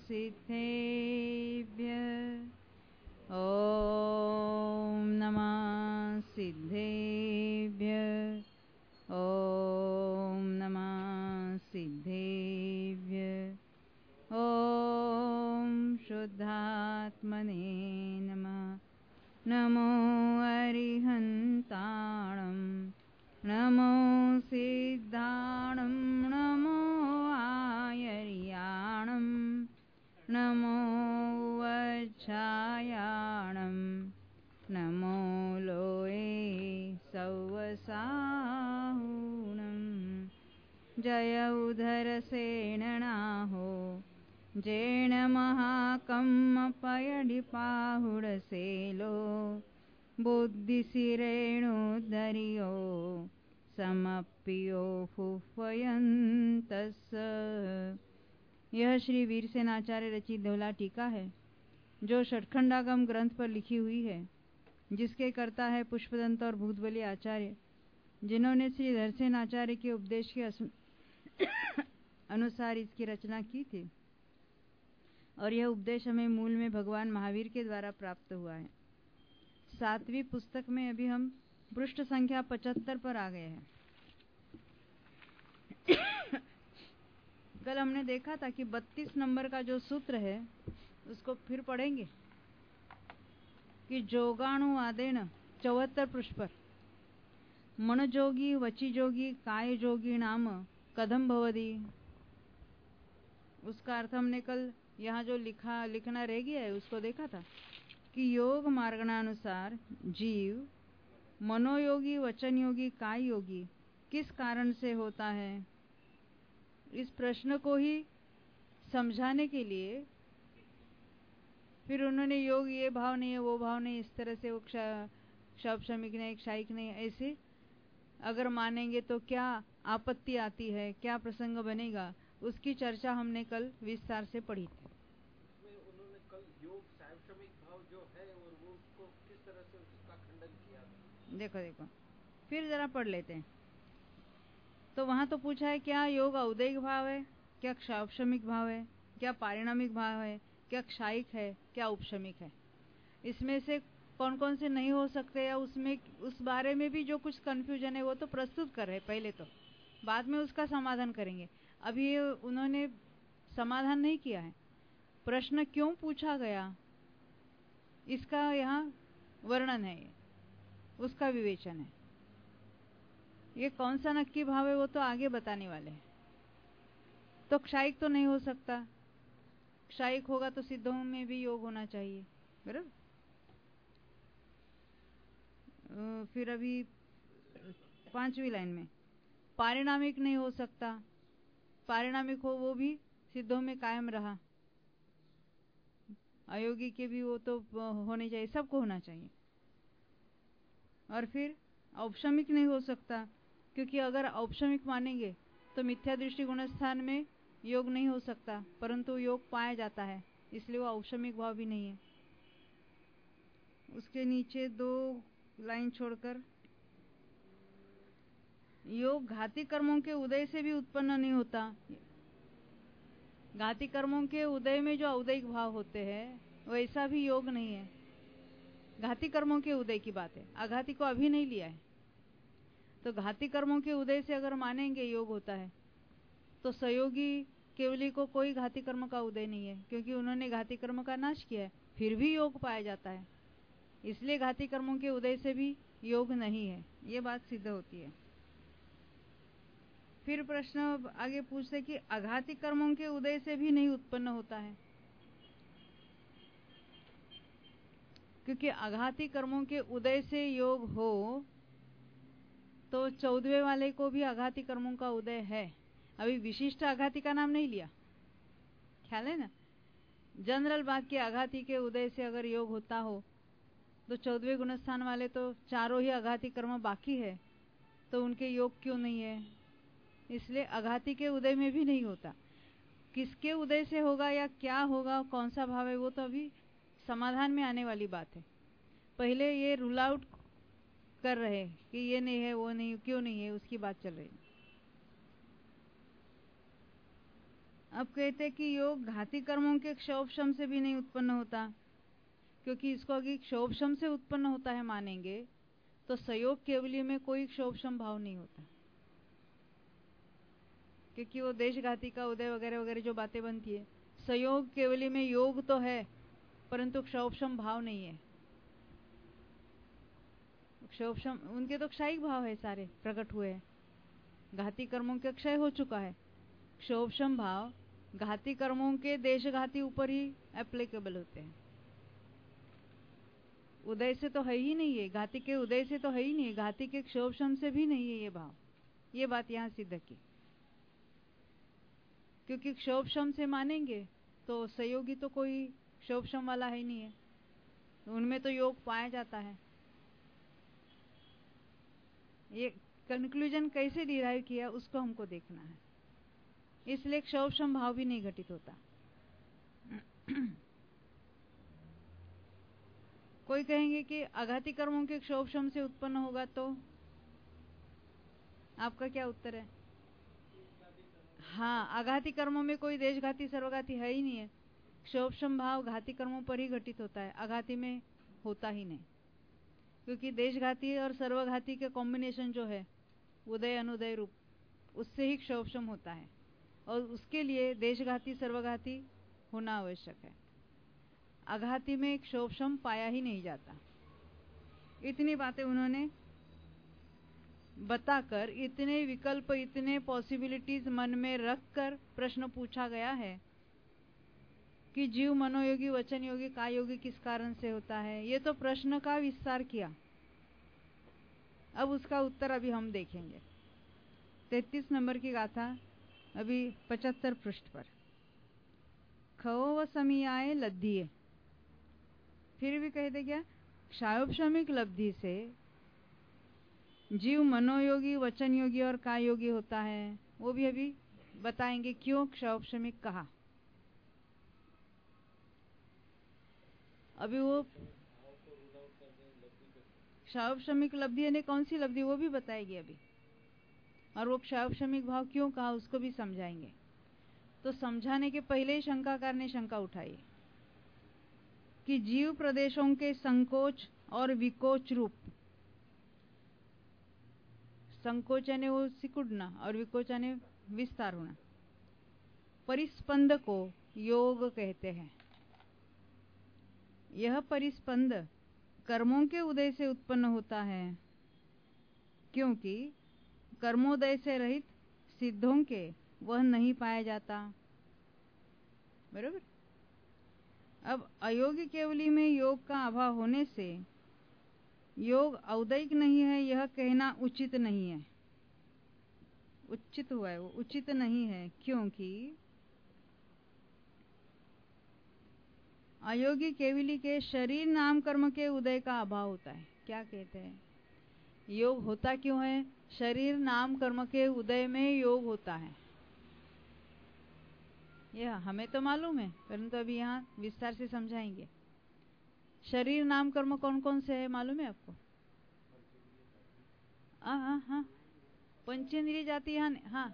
सिद्धेभ्यः ॐ नमः सिद्धेभ्यः ॐ नमः सिद्धेभ्यः ॐ शुद्धात्मने नमः। नमो अरिहन्ताणं नमो सिद्धाणं नमो आयर्याणं नमो वज्रायाणं नमो लोये सौवसाहुणं। जय उदरसेननाहो जेण महाकम्म पयडिपाहुडसेलो बुद्धिसिरेणुदरियो समप्पियो फुह्वयन्तस्स। यह श्री वीरसेनाचार्य रचित दोहला टीका है जो षट्खंडागम ग्रंथ पर लिखी हुई है, जिसके कर्ता है पुष्पदंत और भूतबली आचार्य, जिन्होंने श्री धरसेन आचार्य के उपदेश के अनुसार इसकी रचना की थी। और यह उपदेश हमें मूल में भगवान महावीर के द्वारा प्राप्त हुआ है। 7वीं पुस्तक में अभी हम पृष्ठ संख्या 75 पर आ गए हैं। कल हमने देखा था कि 32 नंबर का जो सूत्र है उसको फिर पढ़ेंगे कि जोगाणु आदेन 74 पृष्ठ पर मनोजोगी वचिजोगी काय जोगी नाम कथम भवति। उसका अर्थ हमने कल यहाँ जो लिखना रह गया है उसको देखा था कि योग मार्गणानुसार जीव मनोयोगी वचन योगी काय योगी किस कारण से होता है। इस प्रश्न को ही समझाने के लिए फिर उन्होंने योग ये भाव नहीं है वो भाव नहीं, इस तरह से वो क्षौपशमिक नहीं क्षायिक नहीं, ऐसे अगर मानेंगे तो क्या आपत्ति आती है, क्या प्रसंग बनेगा, उसकी चर्चा हमने कल विस्तार से पढ़ी थी। उन्होंने कल योग क्षौपशमिक भाव जो है और वो उसको किस तरह से उसका खंडन किया था। देखो फिर जरा पढ़ लेते हैं। तो वहां तो पूछा है क्या योग औदैहिक भाव है, क्या क्षौपशमिक भाव है, क्या पारिणामिक भाव है, क्या क्षायिक है, क्या उपशमिक है। इसमें से कौन कौन से नहीं हो सकते या उसमें उस बारे में भी जो कुछ कंफ्यूजन है वो तो प्रस्तुत कर रहे पहले, तो बाद में उसका समाधान करेंगे। अभी उन्होंने समाधान नहीं किया है। प्रश्न क्यों पूछा गया इसका यहाँ वर्णन है, उसका विवेचन है। ये कौन सा नक्की भाव है वो तो आगे बताने वाले हैं। तो क्षायिक तो नहीं हो सकता, क्षायिक होगा तो सिद्धों में भी योग होना चाहिए, बराबर। फिर अभी 5वीं लाइन में पारिणामिक नहीं हो सकता, पारिणामिक हो वो भी सिद्धों में कायम रहा, अयोगी के भी वो तो होने चाहिए, सबको होना चाहिए। और फिर औपशमिक नहीं हो सकता, क्योंकि अगर औपशमिक मानेंगे तो मिथ्या दृष्टि गुणस्थान में योग नहीं हो सकता, परंतु योग पाया जाता है, इसलिए वो औपशमिक भाव भी नहीं है। उसके नीचे 2 लाइन छोड़कर योग घाती कर्मों के उदय से भी उत्पन्न नहीं होता। घाती कर्मों के उदय में जो औदैहिक भाव होते हैं वैसा भी योग नहीं है। घाती कर्मों के उदय की बात है, आघाती को अभी नहीं लिया है। तो घाती कर्मों के उदय से अगर मानेंगे योग होता है तो सहयोगी केवली को कोई घाती कर्म का उदय नहीं है, क्योंकि उन्होंने घाती कर्म का नाश किया है, फिर भी योग पाया जाता है, इसलिए घाती कर्मों के उदय से भी योग नहीं है, ये बात सिद्ध होती है। फिर प्रश्न आगे पूछते कि अघाती कर्मों के उदय से भी नहीं उत्पन्न होता है, क्योंकि अघाती कर्मों के उदय से योग हो तो 14वें वाले को भी अघाती कर्मों का उदय है। अभी विशिष्ट अघाती का नाम नहीं लिया, ख्याल है ना। जनरल बात की अघाती के उदय से अगर योग होता हो तो 14वें गुणस्थान वाले तो चारों ही अघाती कर्म बाकी है, तो उनके योग क्यों नहीं है। इसलिए अघाती के उदय में भी नहीं होता। किसके उदय से होगा या क्या होगा, कौन सा भाव है, वो तो अभी समाधान में आने वाली बात है। पहले ये रूल आउट कर रहे कि ये नहीं है वो नहीं, क्यों नहीं है, उसकी बात चल रही। अब कहते हैं कि योग घाती कर्मों के क्षोभशम से भी नहीं उत्पन्न होता, क्योंकि इसको अगर क्षोभशम से उत्पन्न होता है मानेंगे तो संयोग केवली में कोई क्षोभशम भाव नहीं होता, क्योंकि वो देशघाती का उदय वगैरह वगैरह जो बातें बनती है, संयोग केवली में योग तो है परंतु क्षोभशम भाव नहीं है। क्षोभशम उनके तो क्षयिक भाव है, सारे प्रकट हुए हैं, घाती कर्मों के क्षय हो चुका है। क्षोभशम भाव घाती कर्मों के देशघाती ऊपर ही एप्लीकेबल होते हैं, उदय से तो है ही नहीं है, घाती के उदय से तो है ही नहीं है, घाती के क्षोभशम से भी नहीं है ये भाव। ये बात यहाँ सिद्ध की, क्योंकि क्षोभशम से मानेंगे तो संयोगी तो कोई क्षोभशम वाला है ही नहीं है, उनमें तो योग पाया जाता है। ये कंक्लूजन कैसे डिराइव किया उसको हमको देखना है, इसलिए क्षोभशम भाव भी नहीं घटित होता। कोई कहेंगे कि आघाती कर्मों के क्षोभशम से उत्पन्न होगा, तो आपका क्या उत्तर है? हाँ, आघाती कर्मों में कोई देशघाती सर्वघाती है ही नहीं है, क्षोभशम भाव घाती कर्मों पर ही घटित होता है, आघाती में होता ही नहीं, क्योंकि देशघाती और सर्वघाती के कॉम्बिनेशन जो है उदय अनुदय रूप, उससे ही क्षोभशम होता है, और उसके लिए देशघाती सर्वघाती होना आवश्यक है। आघाती में क्षोभशम पाया ही नहीं जाता। इतनी बातें उन्होंने बताकर, इतने विकल्प, इतने पॉसिबिलिटीज मन में रखकर प्रश्न पूछा गया है कि जीव मनोयोगी, वचन योगी, काय योगी किस कारण से होता है। ये तो प्रश्न का विस्तार किया, अब उसका उत्तर अभी हम देखेंगे। 33 नंबर की गाथा अभी 75 पृष्ठ पर। खवो समियाए लब्धिये, फिर भी कहते क्या, क्षयोपशमिक लब्धि से जीव मनोयोगी, वचन योगी और काय योगी होता है, वो भी अभी बताएंगे क्यों क्षयोपशमिक कहा। अभी वो क्षयोपशमिक लब्धि यानी कौन सी लब्धि वो भी बताएगी अभी, और वो क्षयोपशमिक भाव क्यों कहा उसको भी समझाएंगे। तो समझाने के पहले ही शंकाकार ने शंका उठाई कि जीव प्रदेशों के संकोच और विकोच रूप, संकोच यानी वो सिकुड़ना और विकोच यानी विस्तार होना, परिस्पंद को योग कहते हैं। यह परिस्पंद कर्मों के उदय से उत्पन्न होता है, क्योंकि कर्मोदय से रहित सिद्धों के वह नहीं पाया जाता। बरोबर। अब अयोगी केवली में योग का अभाव होने से योग औदैक नहीं है, यह कहना उचित नहीं है। उचित हुआ है वो, उचित नहीं है, क्योंकि अयोगी केवली के शरीर नाम कर्म के उदय का अभाव होता है। क्या कहते हैं, योग होता क्यों है? शरीर नाम कर्म के उदय में योग होता है। यह हमें तो मालूम है, परंतु अभी यहाँ विस्तार से समझाएंगे। शरीर नाम कर्म कौन कौन से है मालूम है आपको? हाँ हाँ, पंचेंद्रिय जाति, हाँ,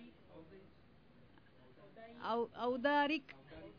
औदारिक,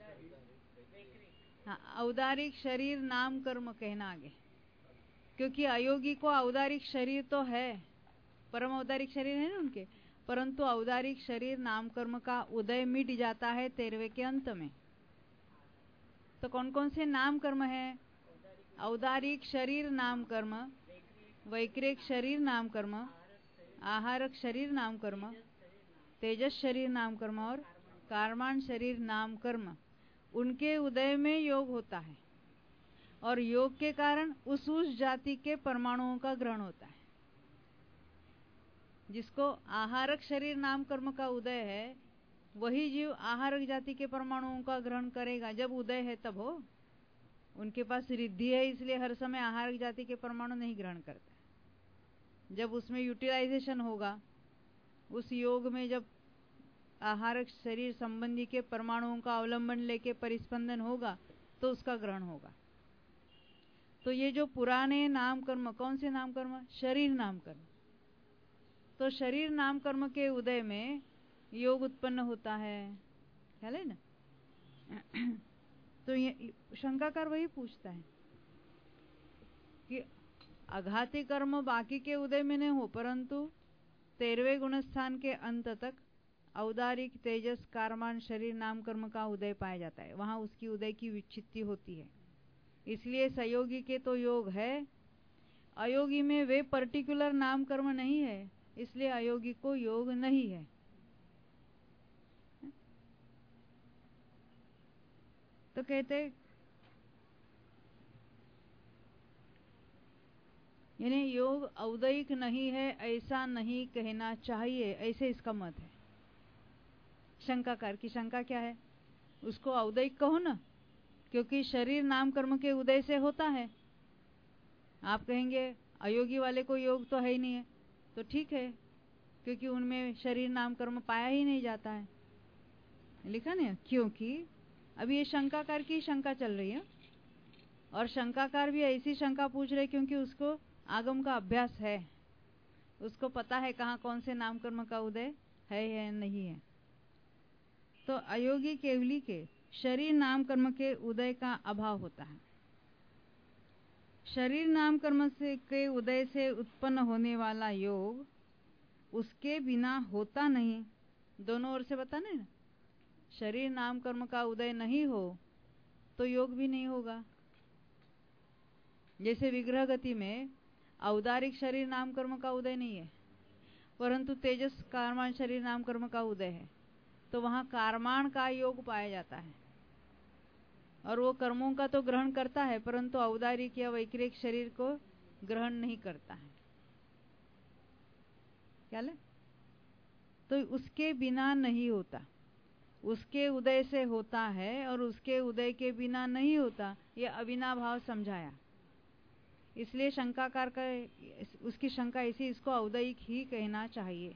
हाँ, औदारिक शरीर नाम कर्म कहना आगे, क्योंकि अयोगी को औदारिक शरीर तो है, परम औदारिक शरीर है ना उनके, परंतु औदारिक शरीर नाम कर्म का उदय मिट जाता है 13वें के अंत में। तो कौन कौन से नाम कर्म है? औदारिक शरीर नाम कर्म, वैक्रिक शरीर नाम कर्म, आहारक शरीर नाम कर्म, तेजस शरीर नाम कर्म और कार्माण शरीर नाम कर्म, उनके उदय में योग होता है, और योग के कारण उस जाति के परमाणुओं का ग्रहण होता है। जिसको आहारक शरीर नाम कर्म का उदय है, वही जीव आहारक जाति के परमाणुओं का ग्रहण करेगा। जब उदय है तब हो, उनके पास रिद्धि है, इसलिए हर समय आहारक जाति के परमाणु नहीं ग्रहण करते। जब उसमें यूटिलाइजेशन होगा, उस योग में जब आहारक शरीर संबंधी के परमाणुओं का अवलंबन लेके परिस्पंदन होगा तो उसका ग्रहण होगा। तो ये जो पुराने नाम कर्म, कौन से नाम कर्म? शरीर नाम कर्म। तो शरीर नाम कर्म के उदय में योग उत्पन्न होता है, ख्याल है ना। तो ये शंकाकार वही पूछता है कि अघाती कर्म बाकी के उदय में नहीं हो, परंतु 13वें गुणस्थान के अंत तक औदारिक तेजस कारमान शरीर नाम कर्म का उदय पाया जाता है, वहां उसकी उदय की विच्छित्ति होती है। इसलिए संयोगी के तो योग है, अयोगी में वे पर्टिकुलर नाम कर्म नहीं है, इसलिए अयोगी को योग नहीं है। तो कहते यानी योग औदयिक नहीं है ऐसा नहीं कहना चाहिए, ऐसे इसका मत है। शंकाकार की शंका क्या है, उसको औदयिक कहो ना, क्योंकि शरीर नाम कर्म के उदय से होता है। आप कहेंगे अयोगी वाले को योग तो है ही नहीं है, तो ठीक है, क्योंकि उनमें शरीर नाम कर्म पाया ही नहीं जाता है। लिखा नहीं, क्योंकि अभी ये शंकाकार की शंका चल रही है, और शंकाकार भी ऐसी शंका पूछ रहे क्योंकि उसको आगम का अभ्यास है, उसको पता है कहाँ कौन से नाम कर्म का उदय है या नहीं है। तो अयोगी केवली के शरीर नाम कर्म के उदय का अभाव होता है। शरीर नाम कर्म से के उदय से उत्पन्न होने वाला योग उसके बिना होता नहीं। दोनों ओर से बताने ना, शरीर नाम कर्म का उदय नहीं हो तो योग भी नहीं होगा। जैसे विग्रह गति में औदारिक शरीर नाम कर्म का उदय नहीं है, परंतु तेजस कारमान शरीर नाम कर्म का उदय है, तो वहां कारमान का योग पाया जाता है, और वो कर्मों का तो ग्रहण करता है, परंतु औदारिक या वैक्रिक शरीर को ग्रहण नहीं करता है। क्या ले? तो उसके बिना नहीं होता, उसके उदय से होता है, और उसके उदय के बिना नहीं होता, ये अविनाभाव समझाया। इसलिए शंकाकार का उसकी शंका इसी, इसको औदयिक ही कहना चाहिए,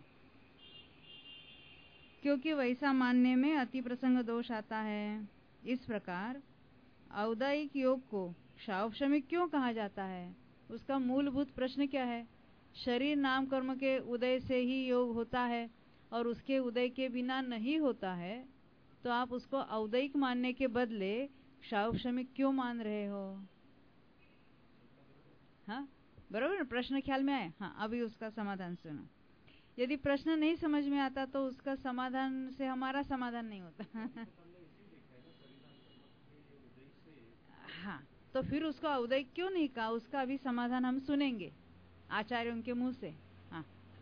क्योंकि वैसा मानने में अति प्रसंग दोष आता है। इस प्रकार औदयिक योग को क्षावशमिक क्यों कहा जाता है, उसका मूलभूत प्रश्न क्या है? शरीर नाम कर्म के उदय से ही योग होता है और उसके उदय के बिना नहीं होता है, तो आप उसको औदयिक मानने के बदले क्षावशमिक क्यों मान रहे हो? हाँ, बरोबर, प्रश्न ख्याल में आए? हाँ, अभी उसका समाधान सुनो। यदि प्रश्न नहीं समझ में आता तो उसका समाधान से हमारा समाधान नहीं होता। हाँ, तो फिर उसको औदयिक क्यों नहीं कहा, उसका अभी समाधान हम सुनेंगे आचार्यों के मुंह से। हाँ,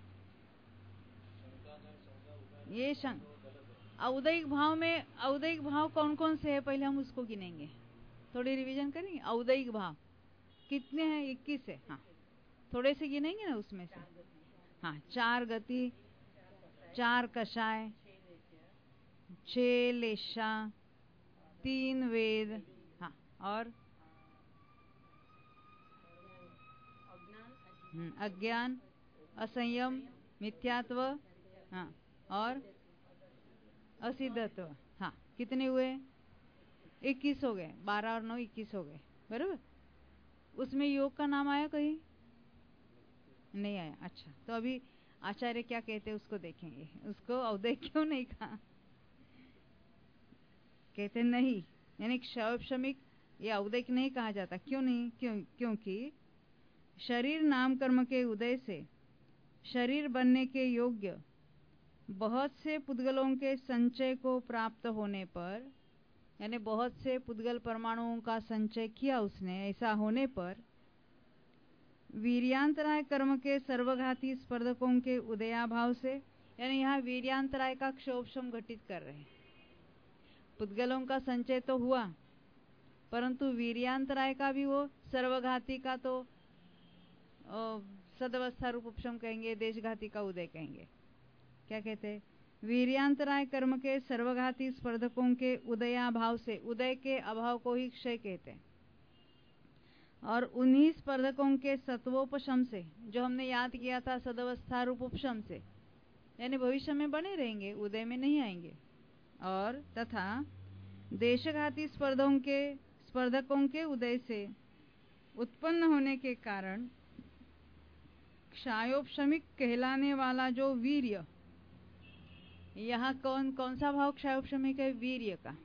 ये औदयिक भाव में औदयिक भाव कौन कौन से है, पहले हम उसको गिनेंगे, थोड़ी रिवीजन करेंगे। औदयिक भाव कितने हैं? 21 है। हाँ, थोड़े से गिनेंगे ना उसमें से। हाँ, 4 गति, 4 कषाय, 6 लेशा, 3 वेद, हाँ, और अज्ञान, असंयम, मिथ्यात्व, हाँ, और असिद्धत्व। हाँ, कितने हुए? 21 हो गए। 12 और 9 21 हो गए, बराबर। उसमें योग का नाम आया कहीं? नहीं आया। अच्छा, तो अभी आचार्य क्या कहते हैं उसको देखेंगे। उसको औदय क्यों नहीं कहा? कहते नहीं, यानी क्षौपशमिक या औदयिक नहीं कहा जाता। क्यों नहीं? क्योंकि शरीर नाम कर्म के उदय से शरीर बनने के योग्य बहुत से पुद्गलों के संचय को प्राप्त होने पर, यानी बहुत से पुद्गल परमाणुओं का संचय किया उसने, ऐसा होने पर वीर्यांतराय कर्म के सर्वघाती स्पर्धकों के उदयाभाव से, यानी यहाँ वीर्यांतराय का क्षोभशम घटित कर रहे हैं। पुद्गलों का संचय तो हुआ, परंतु वीर्यांतराय का भी, वो सर्वघाती का तो सदवस्था रूप उपशम कहेंगे, देशघाती का उदय कहेंगे। क्या कहते हैं? वीर्यांतराय कर्म के सर्वघाती स्पर्धकों के उदयाभाव से, उदय के अभाव को ही क्षय कहते हैं, और उन्हीं स्पर्धकों के सत्वोपशम से, जो हमने याद किया था सदवस्था रूप उपशम से, यानी भविष्य में बने रहेंगे, उदय में नहीं आएंगे, और तथा देशघाती स्पर्धकों के उदय से उत्पन्न होने के कारण क्षायोपशमिक कहलाने वाला जो वीर्य, यहाँ कौन सा भाव क्षयोपशमिक है? वीर्य का।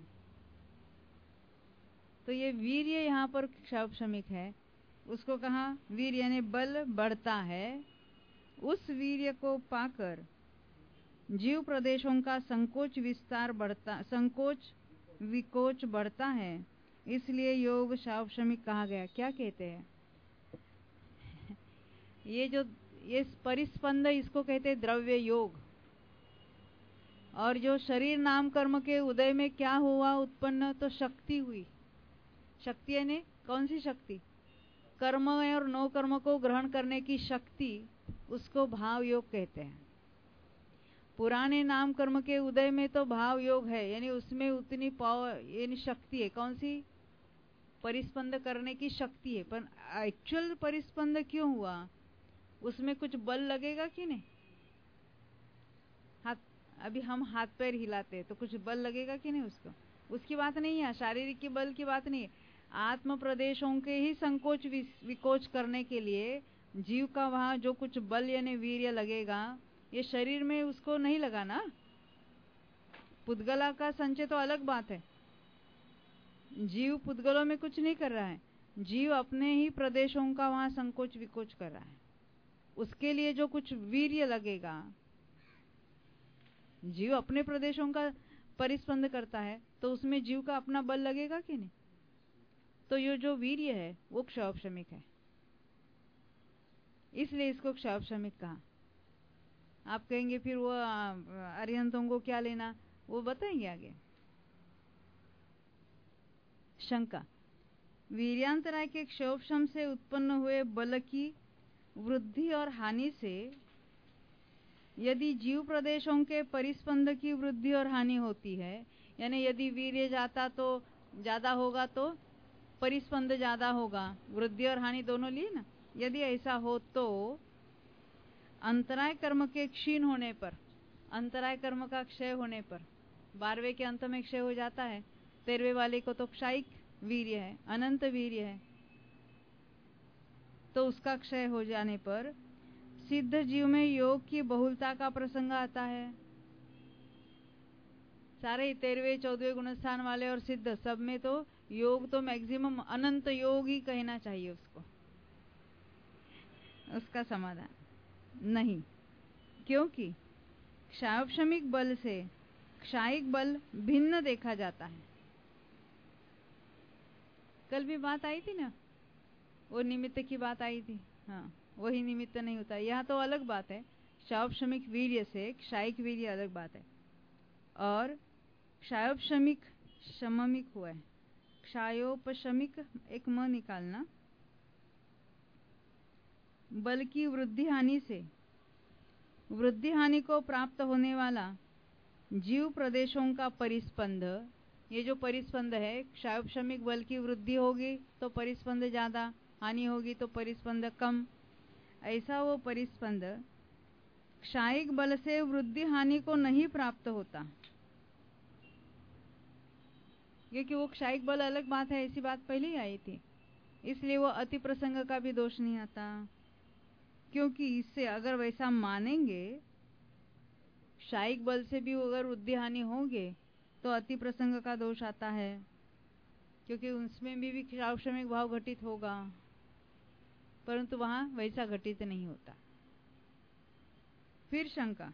तो ये वीर्य यहाँ पर क्षयोपशमिक है। उसको कहा वीर्य यानी बल बढ़ता है। उस वीर्य को पाकर जीव प्रदेशों का संकोच विकोच बढ़ता है, इसलिए योग क्षयोपशमिक कहा गया। क्या कहते हैं? ये परिस्पंद, इसको कहते हैं द्रव्य योग। और जो शरीर नाम कर्म के उदय में क्या हुआ उत्पन्न? तो शक्ति हुई। शक्ति यानी कौन सी शक्ति? कर्म और नो कर्म को ग्रहण करने की शक्ति, उसको भाव योग कहते हैं। पुराने नाम कर्म के उदय में तो भाव योग है, यानी उसमें उतनी पावर यानी शक्ति है। कौन सी? परिस्पंद करने की शक्ति है। पर एक्चुअल परिस्पंद क्यों हुआ? उसमें कुछ बल लगेगा कि नहीं? अभी हम हाथ पैर हिलाते हैं तो कुछ बल लगेगा कि नहीं उसको? उसकी बात नहीं है, शारीरिक के बल की बात नहीं है। आत्म प्रदेशों के ही संकोच विकोच करने के लिए जीव का वहां जो कुछ बल यानी वीर्य लगेगा, ये शरीर में उसको नहीं लगा ना। पुद्गला का संचय तो अलग बात है। जीव पुद्गलों में कुछ नहीं कर रहा है, जीव अपने ही प्रदेशों का वहां संकोच विकोच कर रहा है। उसके लिए जो कुछ वीर्य लगेगा, जीव अपने प्रदेशों का परिस्पंद करता है तो उसमें जीव का अपना बल लगेगा कि नहीं? तो ये जो वीर्य है वो क्षयोपशमिक है, इसलिए इसको क्षयोपशमिक कहा। आप कहेंगे फिर वो अरिहंतों को क्या लेना, वो बताएंगे आगे। शंका, वीर्यांतराय के क्षयोपशम से उत्पन्न हुए बल की वृद्धि और हानि से यदि जीव प्रदेशों के परिस्पंद की वृद्धि और हानि होती है, यानी यदि वीर्य जाता तो ज्यादा होगा तो परिस्पंद ज्यादा होगा, वृद्धि और हानि दोनों लिए ना। यदि ऐसा हो तो अंतराय कर्म के क्षीण होने पर, अंतराय कर्म का क्षय होने पर, 12वें के अंत में क्षय हो जाता है, 13वें वाले को तो क्षायिक वीर्य है, अनंत वीर्य है, तो उसका क्षय हो जाने पर सिद्ध जीव में योग की बहुलता का प्रसंग आता है। सारे 13वें 14वें गुणस्थान वाले और सिद्ध सब में तो योग तो मैक्सिमम अनंत योग ही कहना चाहिए उसको। उसका समाधान नहीं, क्योंकि क्षयोपशमिक बल से क्षायिक बल भिन्न देखा जाता है। कल भी बात आई थी ना, वो निमित्त की बात आई थी। हाँ, वही निमित्त नहीं होता। यहाँ तो अलग बात है, क्षयोपशमिक वीर्य से क्षायिक वीर्य अलग बात है। और क्षयोपशमिक शममिक हुआ है, क्षयोपशमिक एक म निकालना, बल की वृद्धि हानि से वृद्धि हानि को प्राप्त होने वाला जीव प्रदेशों का परिस्पंद, ये जो परिस्पंद है, क्षयोपशमिक बल की वृद्धि होगी तो परिस्पंद ज्यादा, हानि होगी तो परिस्पंद कम। ऐसा वो परिस्पंद क्षायिक बल से वृद्धि हानि को नहीं प्राप्त होता, क्योंकि वो क्षायिक बल अलग बात है, ऐसी बात पहले ही आई थी। इसलिए वो अति प्रसंग का भी दोष नहीं आता, क्योंकि इससे अगर वैसा मानेंगे क्षायिक बल से भी अगर वृद्धि हानि होंगे तो अति प्रसंग का दोष आता है, क्योंकि उसमें भी क्षयोपशमिक भाव घटित होगा, परंतु वहां वैसा घटित नहीं होता। फिर शंका,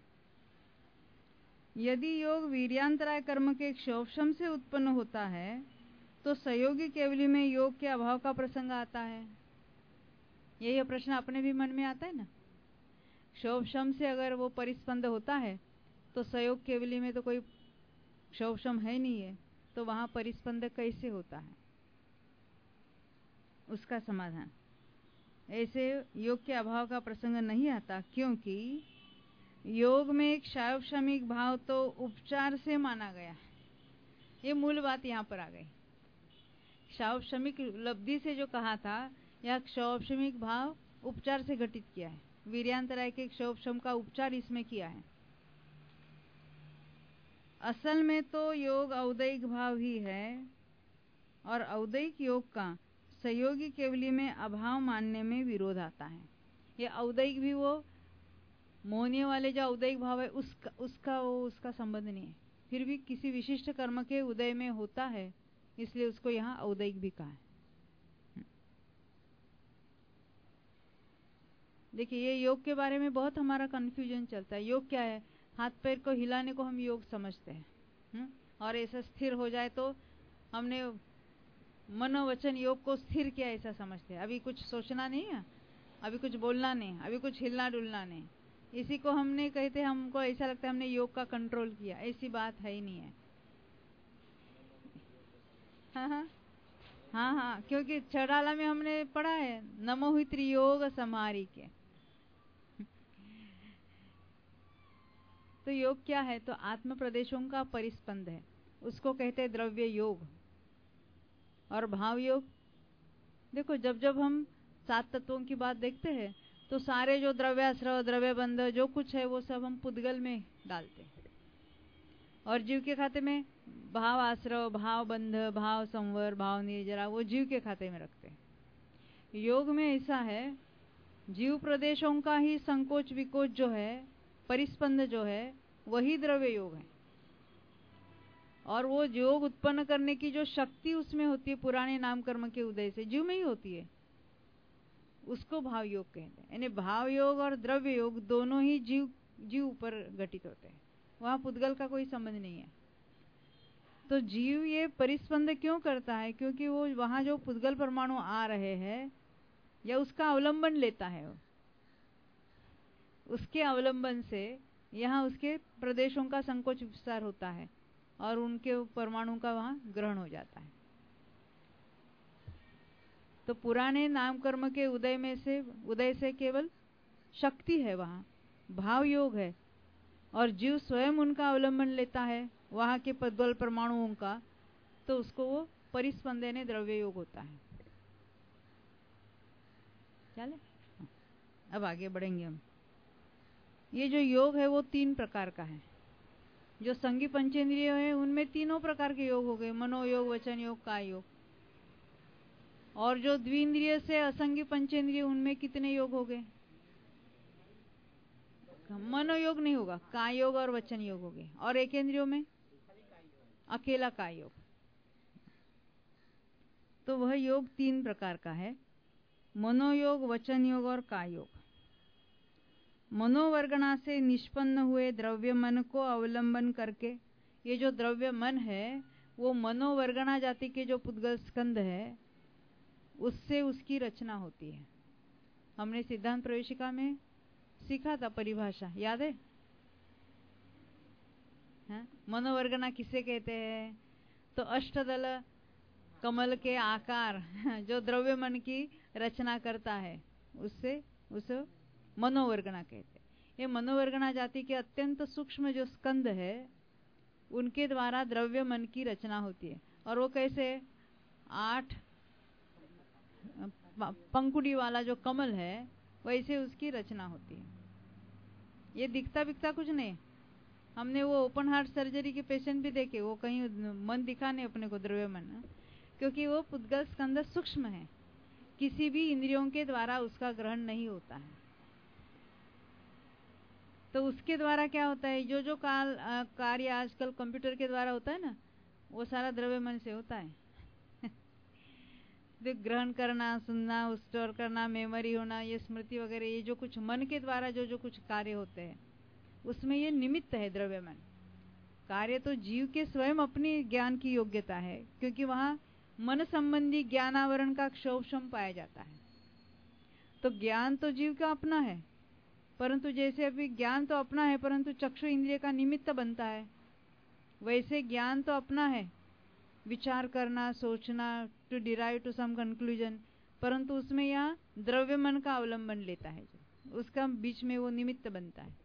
यदि योग वीर्यांतराय कर्म के क्षयोपशम से उत्पन्न होता है तो सहयोगी केवली में योग के अभाव का प्रसंग आता है। यही प्रश्न अपने भी मन में आता है ना। क्षयोपशम से अगर वो परिस्पंद होता है तो सहयोग केवली में तो कोई क्षयोपशम है नहीं है, तो वहां परिस्पंद कैसे होता है? उसका समाधान, ऐसे योग के अभाव का प्रसंग नहीं आता, क्योंकि योग में क्षयोपशमिक भाव तो उपचार से माना गया है। ये मूल बात यहाँ पर आ गई। क्षयोपशमिक लब्धि से जो कहा था, यह क्षयोपशमिक भाव उपचार से घटित किया है। वीर्यांतराय के क्षयोपशम का उपचार इसमें किया है। असल में तो योग औदैहिक भाव ही है, और औदैहिक योग का सहयोगी केवली में अभाव मानने में विरोध आता है। ये औदैहिक भी वो मोहनीय वाले जो औदैहिक भाव है उसका संबंध नहीं है, फिर भी किसी विशिष्ट कर्म के उदय में होता है, इसलिए उसको यहाँ औदैहिक भी कहा है। देखिए, ये योग के बारे में बहुत हमारा कंफ्यूजन चलता है। योग क्या है? हाथ पैर को हिलाने को हम योग समझते हैं, और ऐसा स्थिर हो जाए तो हमने मनोवचन योग को स्थिर किया ऐसा समझते हैं। अभी कुछ सोचना नहीं है, अभी कुछ बोलना नहीं, अभी कुछ हिलना डुलना नहीं, इसी को हमने कहते हैं। हमको ऐसा लगता है हमने योग का कंट्रोल किया, ऐसी बात है ही नहीं है। हाँ, क्योंकि छड़ाला में हमने पढ़ा है नमो ही त्रियोग समारी के। तो योग क्या है? तो आत्म प्रदेशों का परिस्पंद है, उसको कहते हैं द्रव्य योग और भाव योग। देखो, जब जब हम 7 तत्वों की बात देखते हैं तो सारे जो द्रव्याश्रय द्रव्य बंध जो कुछ है वो सब हम पुद्गल में डालते हैं, और जीव के खाते में भाव आश्रय भाव बंध भाव संवर भाव निर्जरा वो जीव के खाते में रखते हैं। योग में ऐसा है, जीव प्रदेशों का ही संकोच विकोच जो है, परिस्पंद जो है, वही द्रव्य योग है। और वो योग उत्पन्न करने की जो शक्ति उसमें होती है पुराने नाम कर्म के उदय से जीव में ही होती है, उसको भाव योग कहते हैं। यानी भाव योग और द्रव्य योग दोनों ही जीव पर घटित होते हैं, वहां पुद्गल का कोई संबंध नहीं है। तो जीव ये परिस्पंद क्यों करता है? क्योंकि वो वहां जो पुद्गल परमाणु आ रहे हैं या उसका अवलंबन लेता है, उसके अवलंबन से यहाँ उसके प्रदेशों का संकोच विस्तार होता है और उनके परमाणु का वहां ग्रहण हो जाता है। तो पुराने नाम कर्म के उदय से केवल शक्ति है, वहां भाव योग है, और जीव स्वयं उनका अवलंबन लेता है वहां के पुद्गल परमाणुओं का, तो उसको वो परिस्पंदने द्रव्य योग होता है। चले, अब आगे बढ़ेंगे हम। ये जो योग है वो 3 प्रकार का है। जो संगी पंचेंद्रिय है उनमें तीनों प्रकार के योग हो गए, मनोयोग, वचन योग, काय योग। और जो द्विंद्रिय से असंगी पंचेंद्रिय उनमें कितने योग हो गए? मनोयोग नहीं होगा, काय योग और वचन योग हो गए। और एकेंद्रियों में अकेला काय योग। तो वह योग 3 प्रकार का है, मनोयोग, वचन योग और काय योग। मनोवर्गणा से निष्पन्न हुए द्रव्य मन को अवलंबन करके, ये जो द्रव्य मन है वो मनोवर्गणा जाति के जो पुद्गल स्कंद है उससे उसकी रचना होती है। हमने सिद्धांत प्रवेशिका में सीखा था परिभाषा, याद है? मनोवर्गणा किसे कहते हैं? तो अष्टदल कमल के आकार जो द्रव्य मन की रचना करता है उस मनोवर्गणा कहते हैं। ये मनोवर्गणा जाति के अत्यंत सूक्ष्म जो स्कंद है उनके द्वारा द्रव्य मन की रचना होती है। और वो कैसे? 8 पंखुड़ी वाला जो कमल है वैसे उसकी रचना होती है। ये दिखता बिकता कुछ नहीं। हमने वो ओपन हार्ट सर्जरी के पेशेंट भी देखे, वो कहीं मन दिखा नहीं अपने को द्रव्य मन, क्योंकि वो पुद्गल स्कंद सूक्ष्म है, किसी भी इंद्रियों के द्वारा उसका ग्रहण नहीं होता है। तो उसके द्वारा क्या होता है? जो कार्य आजकल कंप्यूटर के द्वारा होता है ना, वो सारा द्रव्य मन से होता है। ग्रहण करना, सुनना, स्टोर करना, मेमोरी होना, ये स्मृति वगैरह, ये जो कुछ मन के द्वारा जो कुछ कार्य होते हैं उसमें ये निमित्त है द्रव्य मन। कार्य तो जीव के स्वयं अपनी ज्ञान की योग्यता है, क्योंकि वहां मन संबंधी ज्ञानावरण का क्षोभम पाया जाता है। तो ज्ञान तो जीव का अपना है, परंतु जैसे अभी ज्ञान तो अपना है परंतु चक्षु इंद्रिय का निमित्त बनता है, वैसे ज्ञान तो अपना है, विचार करना, सोचना, to derive to some conclusion, परंतु उसमें यहाँ द्रव्य मन का अवलंबन लेता है, जो उसका बीच में वो निमित्त बनता है।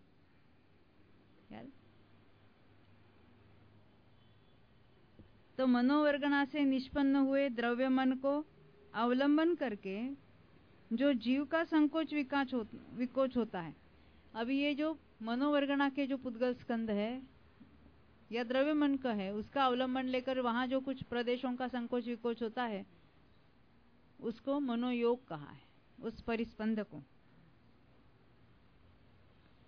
तो मनोवर्गणा से निष्पन्न हुए द्रव्य मन को अवलंबन करके जो जीव का संकोच विकोच होता है। अभी ये जो मनोवर्गणा के जो पुद्गल स्कंद है या द्रव्य मन का है, उसका अवलंबन लेकर वहां जो कुछ प्रदेशों का संकोच विकोच होता है उसको मनोयोग कहा है, उस परिस्पंद को।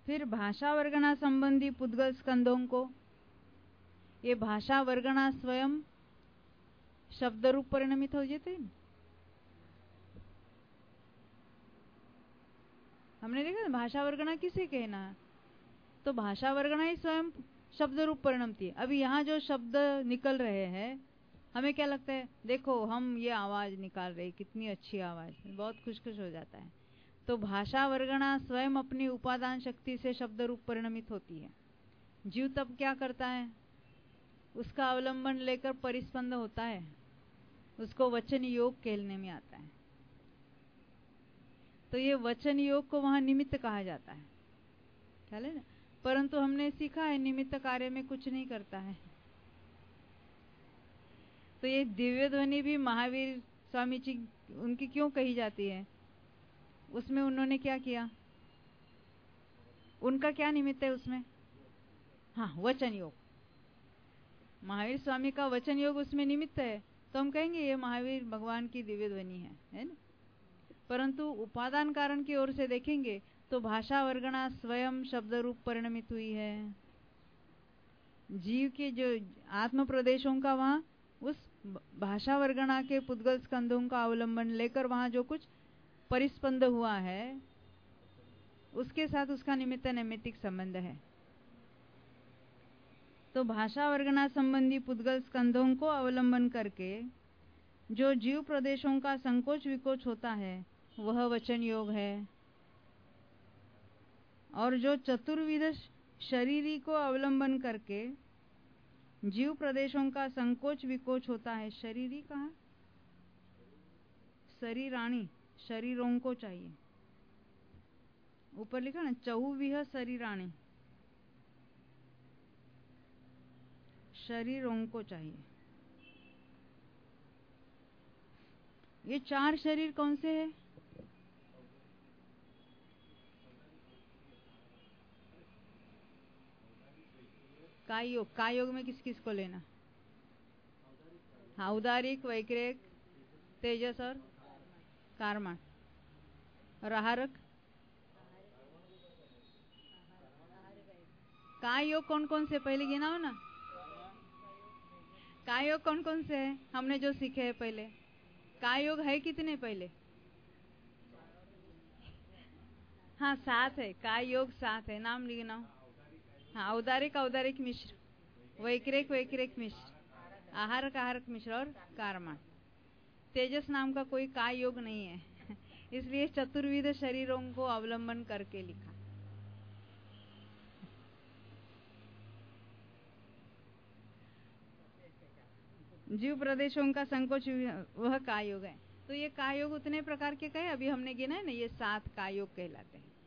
फिर भाषा वर्गणा संबंधी पुद्गल स्कंदों को, ये भाषा वर्गणा स्वयं शब्द रूप परिणमित हो जाते हैं। हमने देखा भाषा वर्गणा किसे कहना, तो भाषा वर्गणा ही स्वयं शब्द रूप परिणमती है। अभी यहाँ जो शब्द निकल रहे हैं, हमें क्या लगता है, देखो हम ये आवाज निकाल रहे, कितनी अच्छी आवाज, बहुत खुश खुश हो जाता है। तो भाषा वर्गणा स्वयं अपनी उपादान शक्ति से शब्द रूप परिणमित होती है। जीव तब क्या करता है, उसका अवलंबन लेकर परिस्पंद होता है, उसको वचन योग कहने में आता है। तो ये वचन योग को वहां निमित्त कहा जाता है, ख्याल है ना। परंतु हमने सीखा है निमित्त कार्य में कुछ नहीं करता है। तो ये दिव्य ध्वनि भी महावीर स्वामी जी उनकी क्यों कही जाती है, उसमें उन्होंने क्या किया, उनका क्या निमित्त है उसमें, हाँ वचन योग। महावीर स्वामी का वचन योग उसमें निमित्त है, तो हम कहेंगे ये महावीर भगवान की दिव्य ध्वनि है ना। परंतु उपादान कारण की ओर से देखेंगे तो भाषा वर्गणा स्वयं शब्द रूप परिणमित हुई है। जीव के जो आत्म प्रदेशों का वहां उस भाषा वर्गणा के पुद्गल स्कंदों का अवलंबन लेकर वहां जो कुछ परिस्पंद हुआ है, उसके साथ उसका निमित्त नैमित्तिक संबंध है। तो भाषा वर्गणा संबंधी पुद्गल स्कंदों को अवलंबन करके जो जीव प्रदेशों का संकोच विकोच होता है वह वचन योग है। और जो चतुर्विध शरीरी को अवलंबन करके जीव प्रदेशों का संकोच विकोच होता है, शरीरी कहाँ, शरीराणी, शरीरों को चाहिए, ऊपर लिखा ना चहुविह शरीराणी, शरीरों को चाहिए। ये चार शरीर कौन से हैं, काय योग, काय योग में किस किस को लेना, हाँ उदारिक, वैक्रिक, तेजस और कारमान। और आहारक, काय योग कौन कौन से पहले गिनाओ ना, काय योग कौन कौन से है, हमने जो सीखे हैं पहले, काय योग है कितने पहले, हाँ 7 है, काय योग 7 है, नाम गिनाओ। हाँ औदारिक, औदारिक मिश्र, वैक्रिक, वैक्रिक मिश्र, आहारक, आहारक मिश्र और कारमान। तेजस नाम का कोई काय योग नहीं है इसलिए चतुर्विध शरीरों को अवलंबन करके लिखा। जीव प्रदेशों का संकोच वह काय योग है। तो ये काय योग उतने प्रकार के कहे, अभी हमने गिना है ना, ये 7 काय योग कहलाते हैं।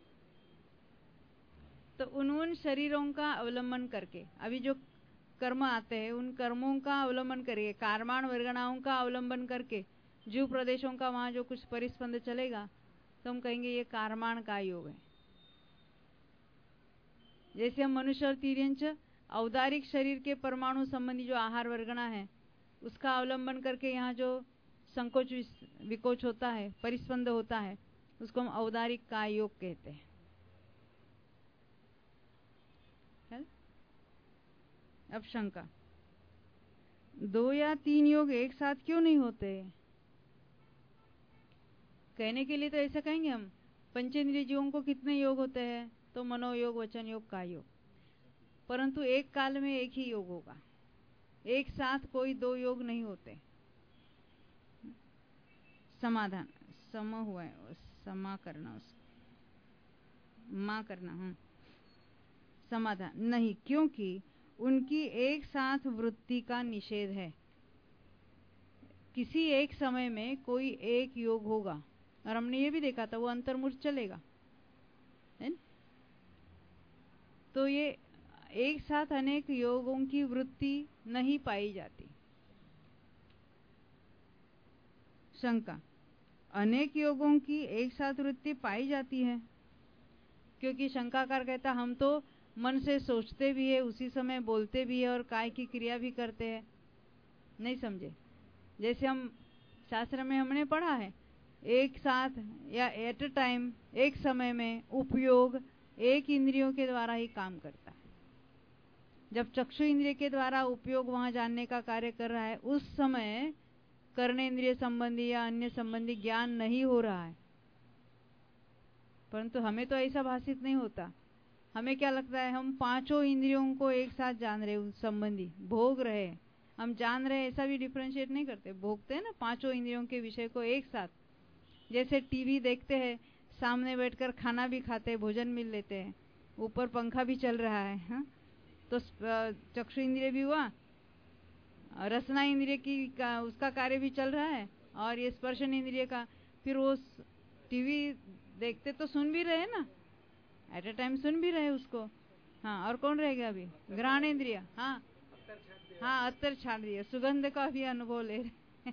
तो उन शरीरों का अवलंबन करके अभी जो कर्म आते हैं उन कर्मों का अवलंबन करके, कारमान वर्गणाओं का अवलंबन करके जीव प्रदेशों का वहां जो कुछ परिस्पंद चलेगा तो हम कहेंगे ये कारमान का योग है। जैसे हम मनुष्य और तिर्यंच औदारिक शरीर के परमाणु संबंधी जो आहार वर्गणा है उसका अवलंबन करके यहाँ जो संकोच विकोच होता है, परिस्पंद होता है, उसको हम औदारिक का योग कहते हैं। अब शंका, 2 या 3 योग एक साथ क्यों नहीं होते, कहने के लिए तो ऐसा कहेंगे हम, पंचेंद्रिय जीवों को कितने योग होते हैं, तो मनोयोग, वचन योग, काय योग, परंतु एक काल में एक ही योग होगा, एक साथ कोई 2 योग नहीं होते। समाधान, सम हुआ है, समा करना, मां करना, समाधान नहीं, क्योंकि उनकी एक साथ वृत्ति का निषेध है। किसी एक समय में कोई एक योग होगा, और हमने ये भी देखा था वो अंतर्मुख चलेगा, है ना? तो ये एक साथ अनेक योगों की वृत्ति नहीं पाई जाती। शंका, अनेक योगों की एक साथ वृत्ति पाई जाती है, क्योंकि शंकाकार कहता हम तो मन से सोचते भी है, उसी समय बोलते भी है और काय की क्रिया भी करते हैं। नहीं समझे? जैसे हम शास्त्र में हमने पढ़ा है, एक साथ या एट अ टाइम, एक समय में उपयोग एक इंद्रियों के द्वारा ही काम करता है। जब चक्षु इंद्रिय के द्वारा उपयोग वहां जानने का कार्य कर रहा है, उस समय कर्णेंद्रिय संबंधी या अन्य संबंधी ज्ञान नहीं हो रहा है। परंतु हमें तो ऐसा भाषित नहीं होता। हमें क्या लगता है, हम पांचों इंद्रियों को एक साथ जान रहे, उस संबंधी भोग रहे, हम जान रहे, ऐसा भी डिफरेंशिएट नहीं करते। भोगते हैं ना पांचों इंद्रियों के विषय को एक साथ। जैसे टीवी देखते हैं, सामने बैठकर खाना भी खाते हैं, भोजन मिल लेते हैं, ऊपर पंखा भी चल रहा है, हाँ? तो चक्षु इंद्रिय भी हुआ, रसना इंद्रिय की उसका कार्य भी चल रहा है, और ये स्पर्शन इंद्रिय का। फिर वो टीवी देखते तो सुन भी रहे ना, एट ए टाइम सुन भी रहे उसको, हाँ। और कौन रहेगा अभी? घ्राण इंद्रिय, हाँ हाँ, अत्तर छाड़ दिया, सुगंध का भी अनुभव ले रहे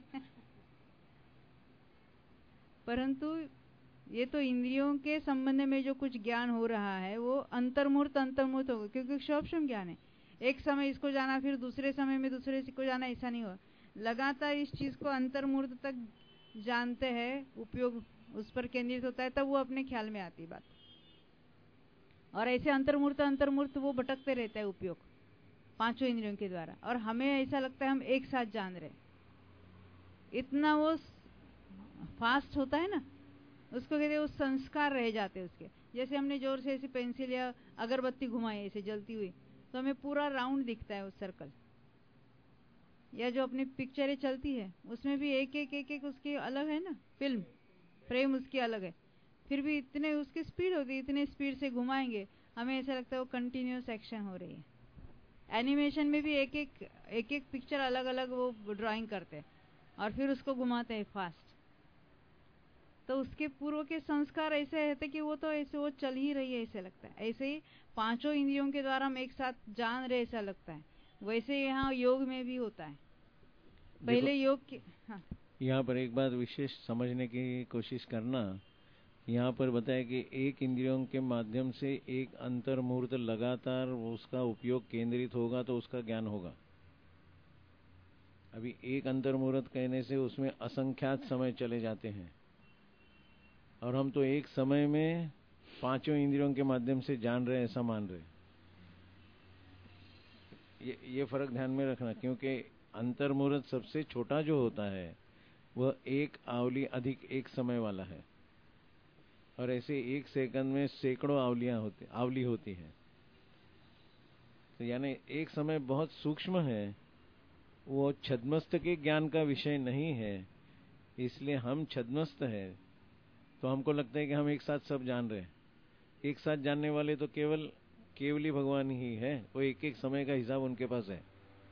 परंतु ये तो इंद्रियों के संबंध में जो कुछ ज्ञान हो रहा है वो अंतर्मूर्त होगा, क्योंकि क्षोभशम ज्ञान है। एक समय इसको जाना, फिर दूसरे समय में दूसरे को जाना, ऐसा नहीं हुआ। लगातार इस चीज को अंतर्मूर्त तक जानते हैं, उपयोग उस पर केंद्रित होता है, तब वो अपने ख्याल में आती बात। और ऐसे अंतर्मूर्त वो भटकते रहता है उपयोग पांचों इंद्रियों के द्वारा। और हमें ऐसा लगता है हम एक साथ जान रहे, इतना वो फास्ट होता है ना, उसको कहते हैं वो संस्कार रह जाते हैं उसके। जैसे हमने जोर से ऐसी पेंसिल या अगरबत्ती घुमाई ऐसे जलती हुई, तो हमें पूरा राउंड दिखता है उस सर्कल। या जो अपनी पिक्चरें चलती है उसमें भी एक एक उसकी अलग है ना, फिल्म फ्रेम उसकी अलग है, फिर भी इतने उसकी स्पीड होती है, इतने स्पीड से घुमाएंगे हमें ऐसा लगता है वो कंटिन्यूस एक्शन हो रही है। एनिमेशन में भी एक एक पिक्चर अलग अलग वो ड्राइंग करते हैं और फिर उसको घुमाते हैं फास्ट। तो उसके पूर्व के संस्कार ऐसे रहते कि वो तो ऐसे वो चल ही रही है ऐसे लगता है। ऐसे ही पांचों इंद्रियों के द्वारा हम एक साथ जान रहे ऐसा लगता है। वैसे यहाँ योग में भी होता है। पहले योग के, हाँ, यहाँ पर एक बात विशेष समझने की कोशिश करना। यहाँ पर बताया कि एक इंद्रियों के माध्यम से एक अंतर्मूर्त लगातार उसका उपयोग केंद्रित होगा तो उसका ज्ञान होगा। अभी एक अंतर्मूर्त कहने से उसमें असंख्यात समय चले जाते हैं, और हम तो एक समय में पांचों इंद्रियों के माध्यम से जान रहे, ऐसा मान रहे। ये फर्क ध्यान में रखना, क्योंकि अंतर्मूर्त सबसे छोटा जो होता है वह एक आवली अधिक एक समय वाला है, और ऐसे एक सेकंड में सैकड़ों आवली होती है। तो यानी एक समय बहुत सूक्ष्म है, वो छद्मस्त के ज्ञान का विषय नहीं है। इसलिए हम छद्मस्त है तो हमको लगता है कि हम एक साथ सब जान रहे हैं। एक साथ जानने वाले तो केवली भगवान ही है, वो एक एक समय का हिसाब उनके पास है।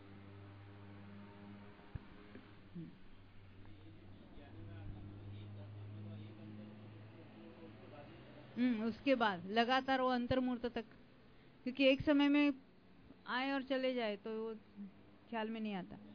उसके बाद लगातार वो अंतर्मूर्त तक, क्योंकि एक समय में आए और चले जाए तो वो ख्याल में नहीं आता।